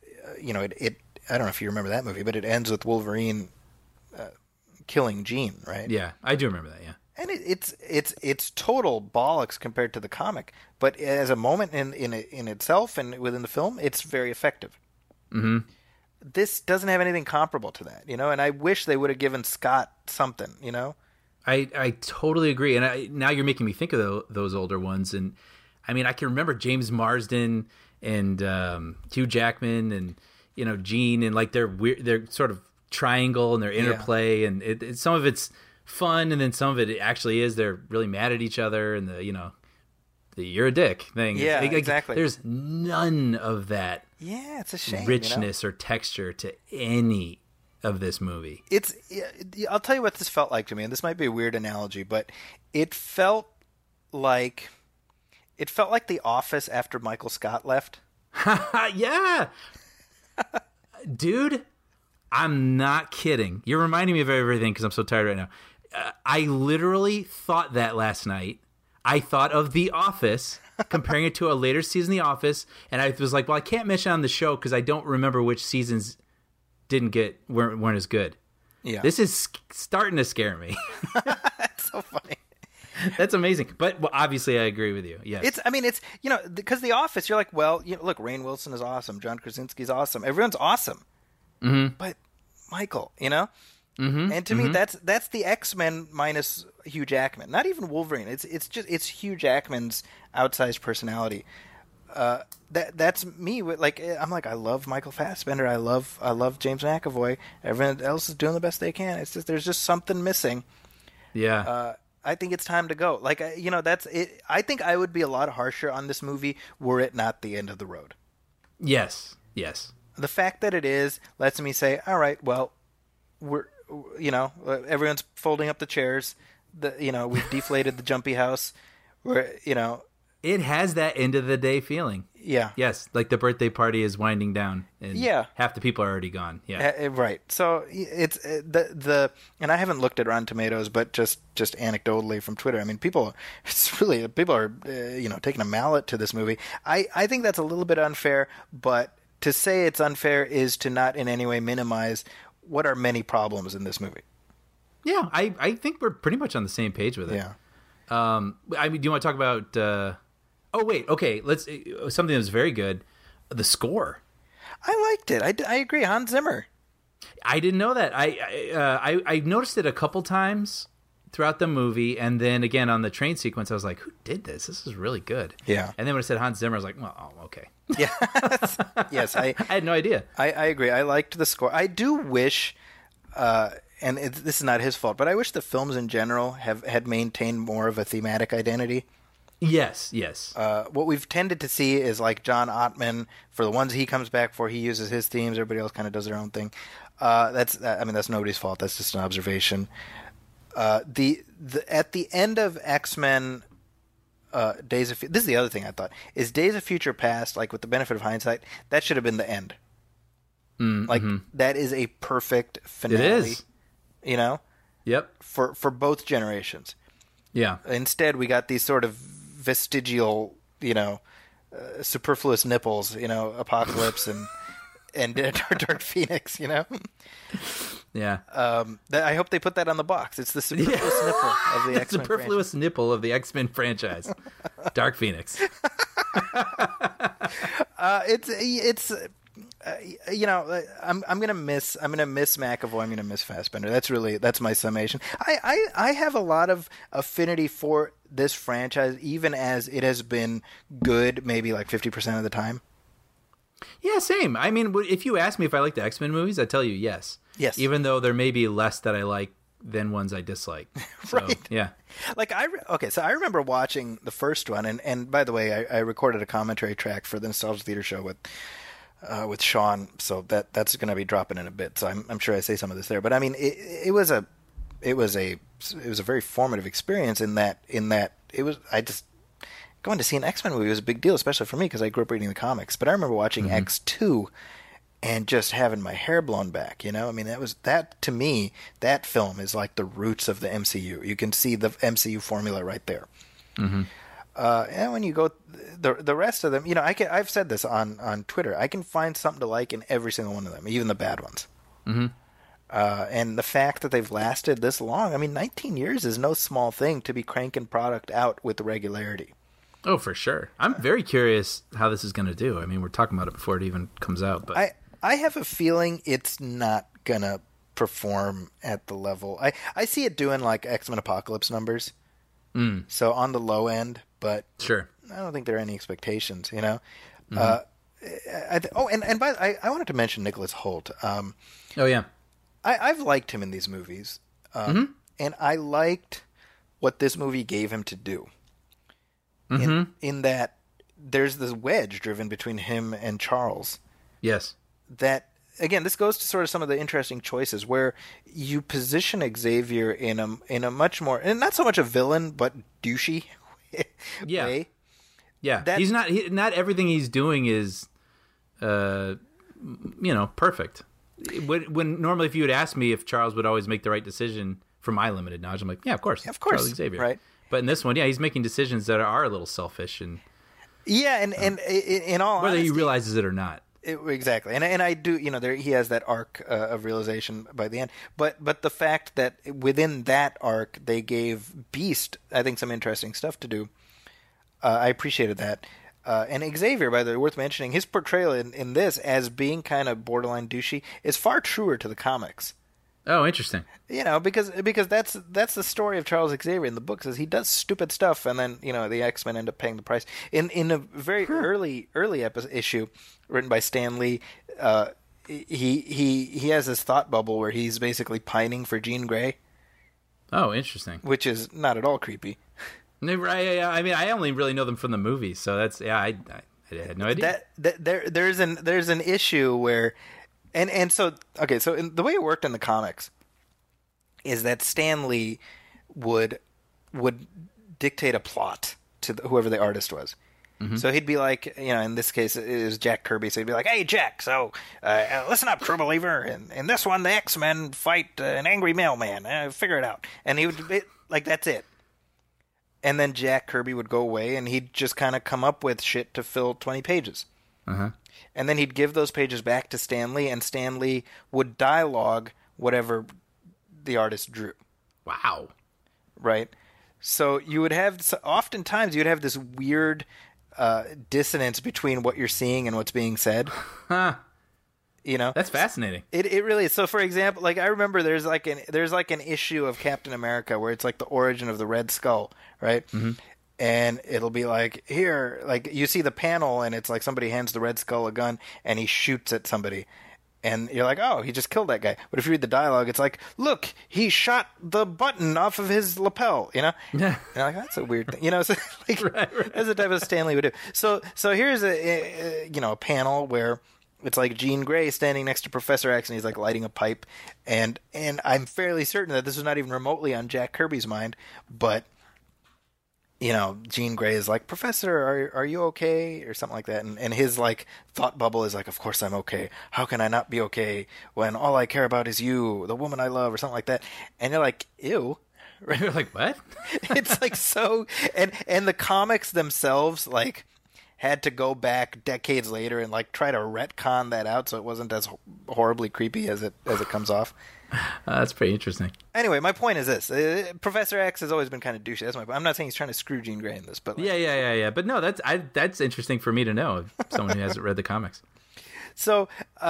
Speaker 2: I don't know if you remember that movie, but it ends with Wolverine killing Jean, right?
Speaker 3: Yeah, I do remember that. Yeah,
Speaker 2: and it's total bollocks compared to the comic, but as a moment in itself and within the film, it's very effective.
Speaker 3: Mm-hmm.
Speaker 2: This doesn't have anything comparable to that, and I wish they would have given Scott something,
Speaker 3: I totally agree, and now you're making me think of those older ones, and I mean I can remember James Marsden and Hugh Jackman and. Jean and like their sort of triangle and their interplay, and some of it's fun, and then some of it actually is they're really mad at each other, and the you're a dick thing.
Speaker 2: Yeah, exactly.
Speaker 3: There's none of that.
Speaker 2: Yeah, it's a shame.
Speaker 3: Richness or texture to any of this movie.
Speaker 2: I'll tell you what this felt like to me, and this might be a weird analogy, but it felt like The Office after Michael Scott left.
Speaker 3: Yeah. Dude, I'm not kidding. You're reminding me of everything because I'm so tired right now. I literally thought that last night. I thought of The Office, comparing it to a later season of The Office, and I was like, well, I can't mention it on the show because I don't remember which seasons weren't as good.
Speaker 2: Yeah.
Speaker 3: This is starting to scare me.
Speaker 2: That's so funny.
Speaker 3: That's amazing. But obviously I agree with you. Yeah.
Speaker 2: It's because The Office, you're like, well, look, Rainn Wilson is awesome. John Krasinski's awesome. Everyone's awesome.
Speaker 3: Mm-hmm.
Speaker 2: But Michael,
Speaker 3: Mm-hmm.
Speaker 2: And to me, that's the X-Men minus Hugh Jackman. Not even Wolverine. It's Hugh Jackman's outsized personality. That's me. I'm like, I love Michael Fassbender. I love James McAvoy. Everyone else is doing the best they can. It's just there's just something missing.
Speaker 3: Yeah.
Speaker 2: I think it's time to go. That's it. I think I would be a lot harsher on this movie were it not the end of the road.
Speaker 3: Yes.
Speaker 2: The fact that it is lets me say, all right, well, everyone's folding up the chairs. We've deflated the jumpy house.
Speaker 3: It has that end of the day feeling.
Speaker 2: Yeah.
Speaker 3: Yes, like the birthday party is winding down, and half the people are already gone. Yeah.
Speaker 2: Right. So it's and I haven't looked at Rotten Tomatoes, but just anecdotally from Twitter, I mean, people are taking a mallet to this movie. I think that's a little bit unfair, but to say it's unfair is to not in any way minimize what are many problems in this movie.
Speaker 3: Yeah, I think we're pretty much on the same page with it.
Speaker 2: Yeah.
Speaker 3: I mean, do you want to talk about? Oh wait, okay. Let's something that was very good. The score.
Speaker 2: I liked it. I agree. Hans Zimmer.
Speaker 3: I didn't know that. I noticed it a couple times throughout the movie, and then again on the train sequence, I was like, "Who did this? This is really good."
Speaker 2: Yeah.
Speaker 3: And then when it said Hans Zimmer, I was like, "Well, oh, okay."
Speaker 2: Yeah. Yes, I
Speaker 3: had no idea.
Speaker 2: I agree. I liked the score. I do wish, and this is not his fault, but I wish the films in general had maintained more of a thematic identity.
Speaker 3: Yes.
Speaker 2: What we've tended to see is like John Ottman, for the ones he comes back for, he uses his themes. Everybody else kind of does their own thing. That's nobody's fault. That's just an observation. At the end of X-Men, this is the other thing I thought, is Days of Future Past, like with the benefit of hindsight, that should have been the end. That is a perfect finale.
Speaker 3: It is.
Speaker 2: You know?
Speaker 3: Yep.
Speaker 2: For both generations.
Speaker 3: Yeah.
Speaker 2: Instead, we got these sort of vestigial, superfluous nipples, Apocalypse and Dark Phoenix,
Speaker 3: Yeah.
Speaker 2: I hope they put that on the box. It's the superfluous nipple of the X-Men
Speaker 3: superfluous
Speaker 2: franchise.
Speaker 3: nipple of the X-Men franchise. Dark Phoenix.
Speaker 2: I'm gonna miss McAvoy. I'm gonna miss Fassbender. That's my summation. I have a lot of affinity for this franchise, even as it has been good maybe like 50% of the time.
Speaker 3: Yeah, same. I mean, if you ask me if I like the X-Men movies, I tell you yes.
Speaker 2: Yes.
Speaker 3: Even though there may be less that I like than ones I dislike. So,
Speaker 2: right.
Speaker 3: Yeah.
Speaker 2: So I remember watching the first one, and by the way, I recorded a commentary track for the Nostalgia Theater show with Sean, so that's going to be dropping in a bit. So I'm sure I say some of this there, but I mean, it was a very formative experience in that going to see an X-Men movie was a big deal, especially for me because I grew up reading the comics. But I remember watching X2 and just having my hair blown back. I mean, to me, that film is like the roots of the MCU. You can see the MCU formula right there. Mm-hmm. And when you go the rest of them, I've said this on Twitter. I can find something to like in every single one of them, even the bad ones.
Speaker 3: Mm-hmm.
Speaker 2: And the fact that they've lasted this long, I mean, 19 years is no small thing to be cranking product out with regularity.
Speaker 3: Oh, for sure. I'm very curious how this is going to do. I mean, we're talking about it before it even comes out. But
Speaker 2: I have a feeling it's not going to perform at the level. I see it doing like X-Men Apocalypse numbers. So on the low end, but
Speaker 3: sure,
Speaker 2: I don't think there are any expectations,
Speaker 3: Mm-hmm.
Speaker 2: I wanted to mention Nicholas Hoult.
Speaker 3: Oh, yeah.
Speaker 2: I've liked him in these movies. And I liked what this movie gave him to do. In that there's this wedge driven between him and Charles.
Speaker 3: Yes.
Speaker 2: That, again, this goes to sort of some of the interesting choices where you position Xavier in a much more, and not so much a villain, but douchey way.
Speaker 3: Yeah. He's not everything he's doing is, perfect. When normally if you had asked me if Charles would always make the right decision from my limited knowledge, I'm like, yeah, of course. Charles Xavier.
Speaker 2: Right.
Speaker 3: But in this one, he's making decisions that are a little selfish, and
Speaker 2: and in all
Speaker 3: whether
Speaker 2: honesty,
Speaker 3: he realizes it or not.
Speaker 2: Exactly, and I do, he has that arc of realization by the end. But the fact that within that arc they gave Beast, I think, some interesting stuff to do. I appreciated that. And Xavier, by the way, worth mentioning, his portrayal in this as being kind of borderline douchey is far truer to the comics.
Speaker 3: Oh, interesting.
Speaker 2: Because that's the story of Charles Xavier in the books, is he does stupid stuff, and then the X-Men end up paying the price. In a very early issue written by Stan Lee, he has this thought bubble where he's basically pining for Jean Grey.
Speaker 3: Oh, interesting.
Speaker 2: Which is not at all creepy.
Speaker 3: Right? I mean, I only really know them from the movies, so that's I had no idea.
Speaker 2: There's an issue where. So the way it worked in the comics is that Stan Lee would dictate a plot to whoever the artist was. Mm-hmm. So he'd be like, in this case it was Jack Kirby, so he'd be like, "Hey Jack, so listen up, true believer. And in this one, the X-Men fight an angry mailman. Figure it out." And he would be like, "That's it." And then Jack Kirby would go away, and he'd just kind of come up with shit to fill 20 pages. And then he'd give those pages back to Stan Lee, and Stan Lee would dialogue whatever the artist drew.
Speaker 3: Wow.
Speaker 2: Right? So you would have, oftentimes you'd have this weird dissonance between what you're seeing and what's being said. You know,
Speaker 3: that's fascinating.
Speaker 2: It really is. So, for example, like I remember there's like an issue of Captain America where it's like the origin of the Red Skull, right? Mm-hmm. And it'll be like here, like you see the panel, and it's like somebody hands the Red Skull a gun, and he shoots at somebody, and you're like, oh, he just killed that guy. But if you read the dialogue, it's like, look, he shot the button off of his lapel, you know? Yeah. And you're like, that's a weird thing, you know? So, like, right. That's the type of Stan Lee would do. So here's a panel where it's like Jean Grey standing next to Professor X, and he's like lighting a pipe, and I'm fairly certain that this was not even remotely on Jack Kirby's mind, but you know, Jean Grey is like, Professor, are you okay? Or something like that. And his like thought bubble is like, of course I'm okay. How can I not be okay when all I care about is you, the woman I love, or something like that. And you're like, ew.
Speaker 3: Right? You're like, what?
Speaker 2: It's like so, and the comics themselves like had to go back decades later and like try to retcon that out so it wasn't as horribly creepy as it comes off.
Speaker 3: That's pretty interesting.
Speaker 2: Anyway, my point is this: Professor X has always been kind of douchey. That's my point. I'm not saying he's trying to screw Jean Grey in this, but like,
Speaker 3: yeah. But no, that's interesting for me to know. Someone who hasn't read the comics.
Speaker 2: So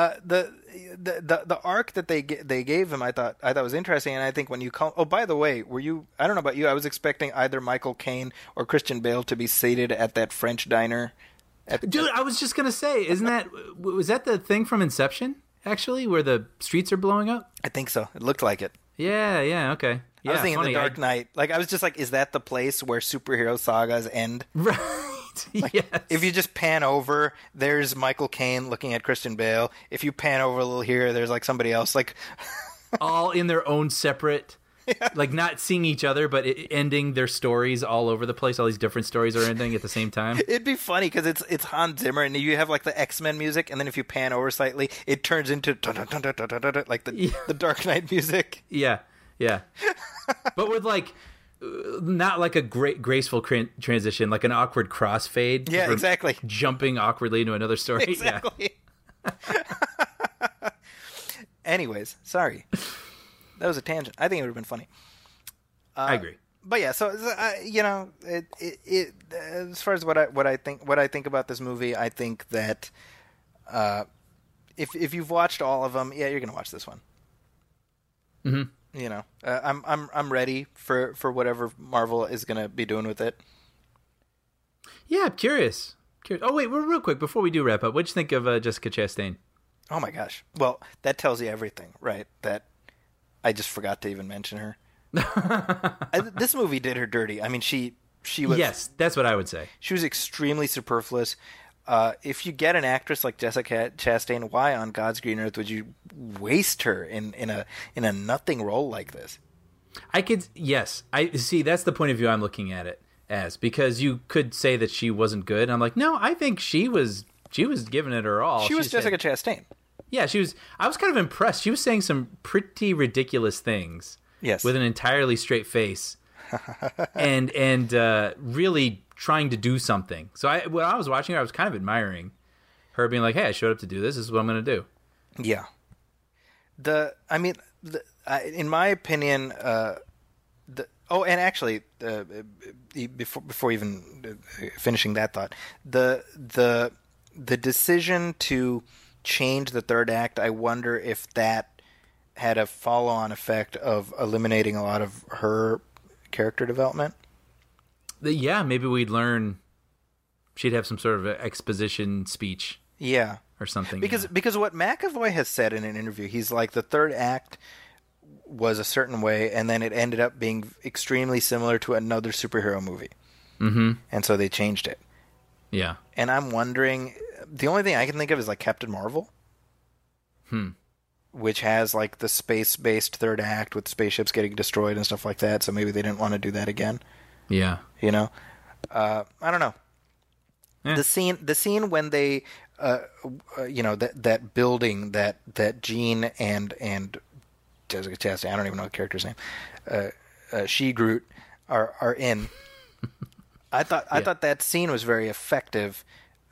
Speaker 2: the arc that they gave him, I thought was interesting, and I think when you call. Oh, by the way, I don't know about you. I was expecting either Michael Caine or Christian Bale to be seated at that French diner.
Speaker 3: Dude, I was just gonna say, was that the thing from Inception? Actually, where the streets are blowing up?
Speaker 2: I think so. It looked like it.
Speaker 3: Yeah, okay. Yeah,
Speaker 2: I was thinking The Dark Knight. Like, I was just like, is that the place where superhero sagas end?
Speaker 3: Right.
Speaker 2: Like,
Speaker 3: yes.
Speaker 2: If you just pan over, there's Michael Caine looking at Christian Bale. If you pan over a little here, there's like somebody else. Like,
Speaker 3: all in their own separate... Yeah. Like not seeing each other, but ending their stories all over the place. All these different stories are ending at the same time.
Speaker 2: It'd be funny because it's Hans Zimmer, and you have like the X-Men music, and then if you pan over slightly, it turns into like the Dark Knight music.
Speaker 3: Yeah. But with like not like a great graceful transition, like an awkward crossfade.
Speaker 2: Yeah, exactly.
Speaker 3: Jumping awkwardly into another story.
Speaker 2: Exactly. Yeah. Anyways, sorry. That was a tangent. I think it would have been funny.
Speaker 3: I agree.
Speaker 2: But yeah, so as far as what I think about this movie, I think that if you've watched all of them, yeah, you're gonna watch this one.
Speaker 3: Mm-hmm.
Speaker 2: You know, I'm ready for whatever Marvel is gonna be doing with it.
Speaker 3: Yeah, I'm curious. Oh wait, real quick before we do wrap up, what'd you think of Jessica Chastain?
Speaker 2: Oh my gosh! Well, that tells you everything, right? That. I just forgot to even mention her. This movie did her dirty. I mean, she was...
Speaker 3: Yes, that's what I would say.
Speaker 2: She was extremely superfluous. If you get an actress like Jessica Chastain, why on God's green earth would you waste her in a nothing role like this?
Speaker 3: Yes. I see, that's the point of view I'm looking at it as. Because you could say that she wasn't good. And I'm like, no, I think she was giving it her all.
Speaker 2: She was Jessica Chastain.
Speaker 3: Yeah, I was kind of impressed. She was saying some pretty ridiculous things.
Speaker 2: Yes.
Speaker 3: With an entirely straight face. and really trying to do something. So when I was watching her, I was kind of admiring her being like, hey, I showed up to do this. This is what I'm going to do.
Speaker 2: Yeah. In my opinion, and actually, before even finishing that thought, the decision to change the third act, I wonder if that had a follow-on effect of eliminating a lot of her character development.
Speaker 3: Yeah, maybe we'd learn she'd have some sort of exposition speech.
Speaker 2: Yeah.
Speaker 3: Or something.
Speaker 2: Because what McAvoy has said in an interview, he's like, the third act was a certain way, and then it ended up being extremely similar to another superhero movie.
Speaker 3: Mm-hmm.
Speaker 2: And so they changed it.
Speaker 3: Yeah.
Speaker 2: And I'm wondering... The only thing I can think of is like Captain Marvel, which has like the space-based third act with spaceships getting destroyed and stuff like that. So maybe they didn't want to do that again.
Speaker 3: Yeah,
Speaker 2: you know, I don't know. Yeah. The scene when they, that building that Jean and Jessica Chastain, I don't even know the character's name, She-Groot are in. I thought that scene was very effective.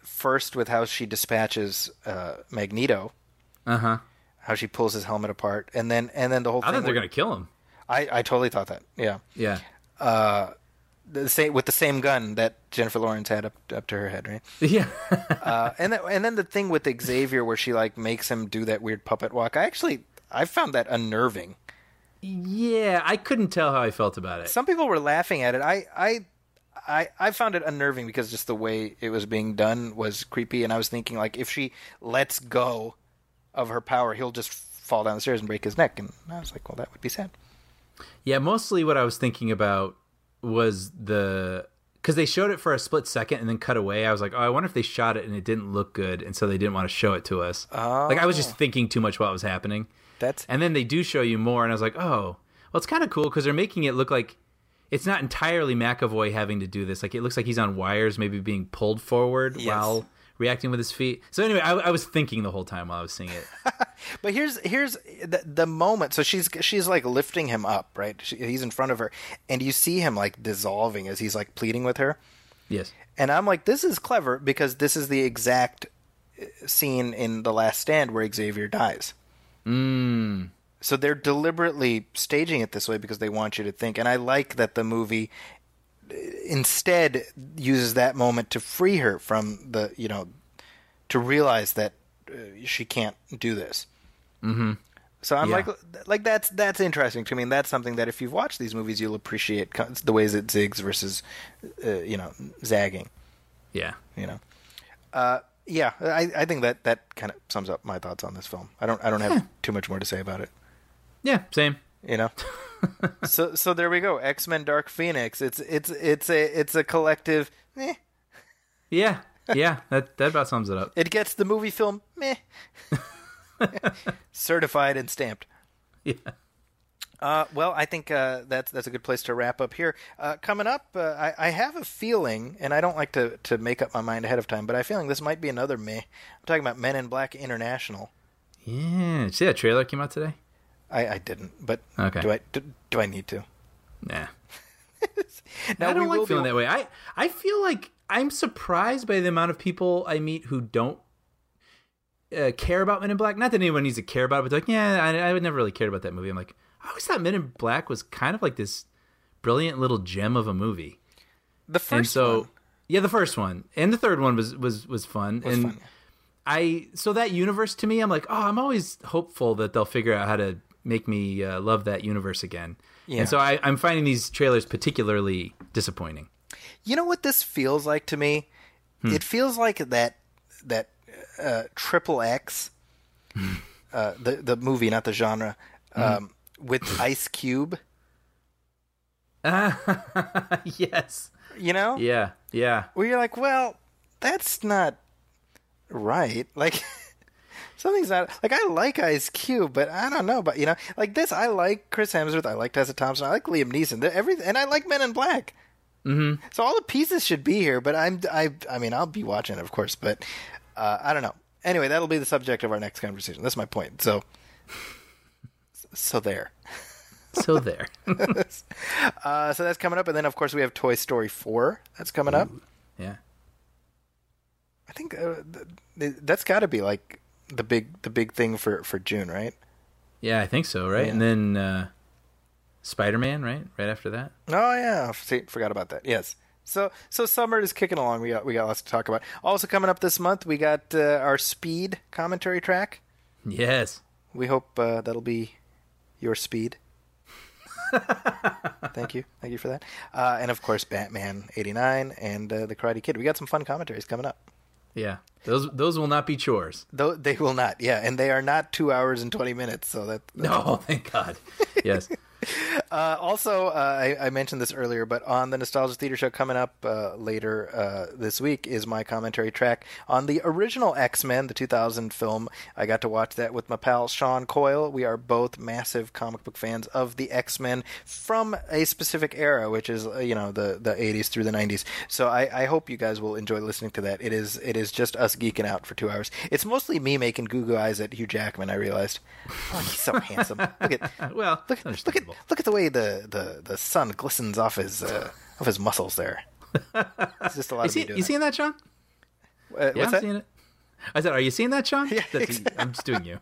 Speaker 2: first with how she dispatches Magneto, how she pulls his helmet apart, and then the whole
Speaker 3: I
Speaker 2: thing.
Speaker 3: thought they're gonna kill him.
Speaker 2: I totally thought that. Yeah.
Speaker 3: Yeah.
Speaker 2: With the same gun that Jennifer Lawrence had up to her head, right?
Speaker 3: Yeah.
Speaker 2: And then the thing with Xavier where she like makes him do that weird puppet walk. I found that unnerving.
Speaker 3: Yeah, I couldn't tell how I felt about it.
Speaker 2: Some people were laughing at it. I found it unnerving because just the way it was being done was creepy, and I was thinking like if she lets go of her power, he'll just fall down the stairs and break his neck. And I was like, well, that would be sad.
Speaker 3: Yeah, mostly what I was thinking about was because they showed it for a split second and then cut away. I was like, oh, I wonder if they shot it and it didn't look good, and so they didn't want to show it to us.
Speaker 2: Oh.
Speaker 3: Like I was just thinking too much while it was happening. And then they do show you more, and I was like, oh, well, it's kind of cool because they're making it look like it's not entirely McAvoy having to do this. Like it looks like he's on wires, maybe being pulled forward while reacting with his feet. So anyway, I was thinking the whole time while I was seeing it.
Speaker 2: But here's the moment. So she's like lifting him up, right? He's in front of her, and you see him like dissolving as he's like pleading with her.
Speaker 3: Yes.
Speaker 2: And I'm like, this is clever because this is the exact scene in The Last Stand where Xavier dies. So they're deliberately staging it this way because they want you to think. And I like that the movie instead uses that moment to free her from to realize that she can't do this.
Speaker 3: Mm-hmm.
Speaker 2: So I'm like that's interesting to me, and that's something that if you've watched these movies, you'll appreciate the ways it zigs versus, zagging.
Speaker 3: Yeah.
Speaker 2: Yeah, I think that kind of sums up my thoughts on this film. I don't have too much more to say about it.
Speaker 3: Yeah, same.
Speaker 2: So there we go. X-Men: Dark Phoenix. It's a collective. Meh.
Speaker 3: Yeah. That about sums it up.
Speaker 2: It gets the movie film meh. Certified and stamped.
Speaker 3: Yeah.
Speaker 2: Well, I think that's a good place to wrap up here. Coming up, I have a feeling, and I don't like to make up my mind ahead of time, but I have a feeling this might be another meh. I'm talking about Men in Black International.
Speaker 3: Yeah. Did you see that trailer came out today?
Speaker 2: I didn't, but
Speaker 3: okay.
Speaker 2: Do I need to?
Speaker 3: Nah.
Speaker 2: Now,
Speaker 3: I don't like feeling that way. I feel like I'm surprised by the amount of people I meet who don't care about Men in Black. Not that anyone needs to care about it, but like, yeah, I would never really cared about that movie. I'm like, I always thought Men in Black was kind of like this brilliant little gem of a movie.
Speaker 2: The first one.
Speaker 3: Yeah, the first one. And the third one was fun. So that universe to me, I'm like, I'm always hopeful that they'll figure out how to make me love that universe again. Yeah. And so I'm finding these trailers particularly disappointing.
Speaker 2: You know what this feels like to me? It feels like that Triple X, the movie, not the genre, with Ice Cube.
Speaker 3: Yes.
Speaker 2: Yeah. Where you're like, well, that's not right. Like, something's not... Like, I like Ice Cube, but I don't know. But, like this, I like Chris Hemsworth, I like Tessa Thompson, I like Liam Neeson, and I like Men in Black.
Speaker 3: Mm-hmm.
Speaker 2: So all the pieces should be here, but I mean, I'll be watching it, of course, but I don't know. Anyway, that'll be the subject of our next conversation. That's my point. So there.
Speaker 3: So there.
Speaker 2: So that's coming up, and then of course we have Toy Story 4. That's coming up.
Speaker 3: Yeah.
Speaker 2: I think that's got to be like the big thing for June, right?
Speaker 3: Yeah, I think so. Right, yeah. And then Spider-Man, right after that.
Speaker 2: Oh yeah, forgot about that. Yes. So summer is kicking along. We got lots to talk about. Also coming up this month, we got our Speed commentary track.
Speaker 3: Yes.
Speaker 2: We hope that'll be your speed. Thank you for that. And of course, Batman '89 and the Karate Kid. We got some fun commentaries coming up.
Speaker 3: Yeah, those will not be chores.
Speaker 2: They will not. Yeah, and they are not 2 hours and 20 minutes. So that's
Speaker 3: no, thank God. Yes.
Speaker 2: Also, I mentioned this earlier, but on the Nostalgia Theater Show coming up later this week is my commentary track on the original X-Men, the 2000 film. I got to watch that with my pal Sean Coyle. We are both massive comic book fans of the X-Men from a specific era, which is the 80s through the 90s. So I hope you guys will enjoy listening to that. It is just us geeking out for 2 hours. It's mostly me making goo-goo eyes at Hugh Jackman, I realized. Oh, he's so handsome. Look at the way the sun glistens off his muscles there. It's just a lot of me doing
Speaker 3: You seeing that, Sean? Yeah,
Speaker 2: what's
Speaker 3: I'm
Speaker 2: that?
Speaker 3: seeing it. I said, are you seeing that, Sean?
Speaker 2: Yeah,
Speaker 3: I'm just doing you.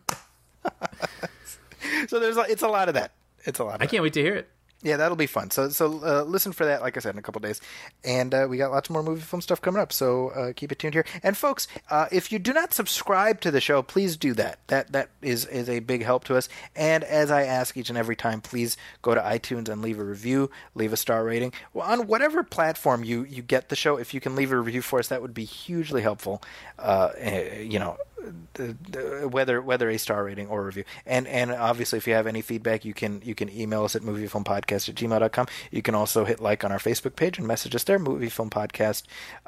Speaker 2: So it's a lot of that. It's a lot.
Speaker 3: I can't wait to hear it.
Speaker 2: Yeah, that'll be fun. So listen for that, like I said, in a couple days. And we got lots more movie film stuff coming up, so keep it tuned here. And folks, if you do not subscribe to the show, please do that. That is a big help to us. And as I ask each and every time, please go to iTunes and leave a review, leave a star rating. Well, on whatever platform you get the show, if you can leave a review for us, that would be hugely helpful. Whether a star rating or a review, and obviously if you have any feedback, you can email us at moviefilmpodcast@gmail.com. You can also hit like on our Facebook page and message us there, Movie Film Podcast.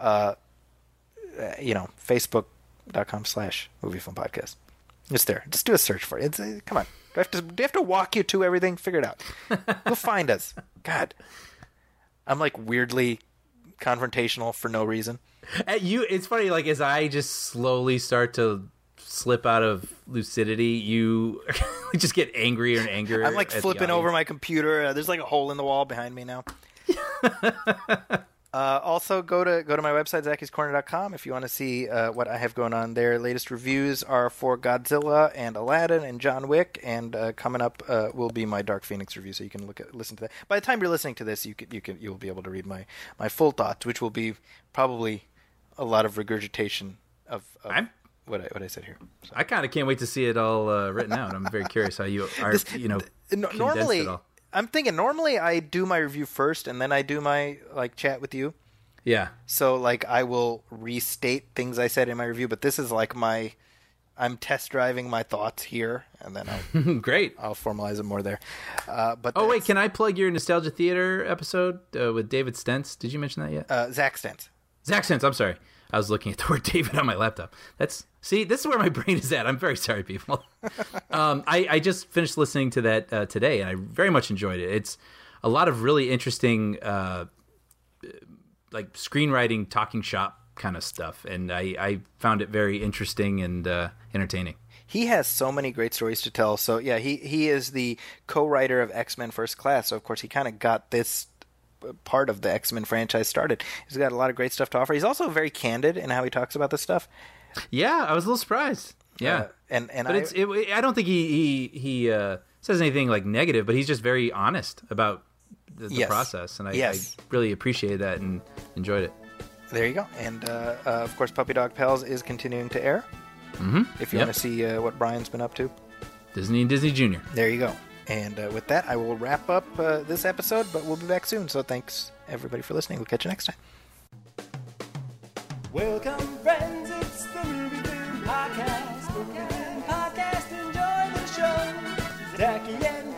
Speaker 2: Facebook.com/Movie Film Podcast. It's there. Just do a search for it. Come on. Do I have to walk you to everything? Figure it out. You'll find us. God, I'm like weirdly confrontational for no reason.
Speaker 3: It's funny, like as I just slowly start to slip out of lucidity, you just get angrier and angrier.
Speaker 2: I'm like flipping over my computer. There's like a hole in the wall behind me now. Also, go to my website, Zackie'sCorner.com, if you want to see what I have going on there. Latest reviews are for Godzilla and Aladdin and John Wick, and coming up will be my Dark Phoenix review, so you can listen to that. By the time you're listening to this, you'll be able to read my full thoughts, which will be probably a lot of regurgitation of what I said here. So.
Speaker 3: I kind of can't wait to see it all written out. I'm very curious how you are,
Speaker 2: normally.
Speaker 3: It all.
Speaker 2: I'm thinking normally I do my review first and then I do my chat with you.
Speaker 3: Yeah.
Speaker 2: So I will restate things I said in my review, but this is like I'm test driving my thoughts here, and then I'll
Speaker 3: great.
Speaker 2: I'll formalize it more there.
Speaker 3: Wait, can I plug your Nostalgia Theater episode with David Stentz? Did you mention that yet?
Speaker 2: Zach Stentz.
Speaker 3: Zach Stentz. I'm sorry. I was looking at the word David on my laptop. This is where my brain is at. I'm very sorry, people. I just finished listening to that today, and I very much enjoyed it. It's a lot of really interesting, screenwriting, talking shop kind of stuff, and I found it very interesting and entertaining.
Speaker 2: He has so many great stories to tell. So yeah, he is the co-writer of X-Men First Class. So of course he kind of got this part of the X-Men franchise started. He's got a lot of great stuff to offer. He's also very candid in how he talks about this stuff.
Speaker 3: Yeah, I was a little surprised. Yeah, I don't think he says anything negative, but he's just very honest about the process, and I really appreciated that and enjoyed it.
Speaker 2: There you go. And of course, Puppy Dog Pals is continuing to air.
Speaker 3: Mm-hmm.
Speaker 2: If you want to see what Brian's been up to,
Speaker 3: Disney and Disney Junior.
Speaker 2: There you go. And with that, I will wrap up this episode, but we'll be back soon. So thanks, everybody, for listening. We'll catch you next time.
Speaker 1: Welcome, friends. It's the Movie Film Podcast. Movie Film Podcast. Enjoy the show. Zachy and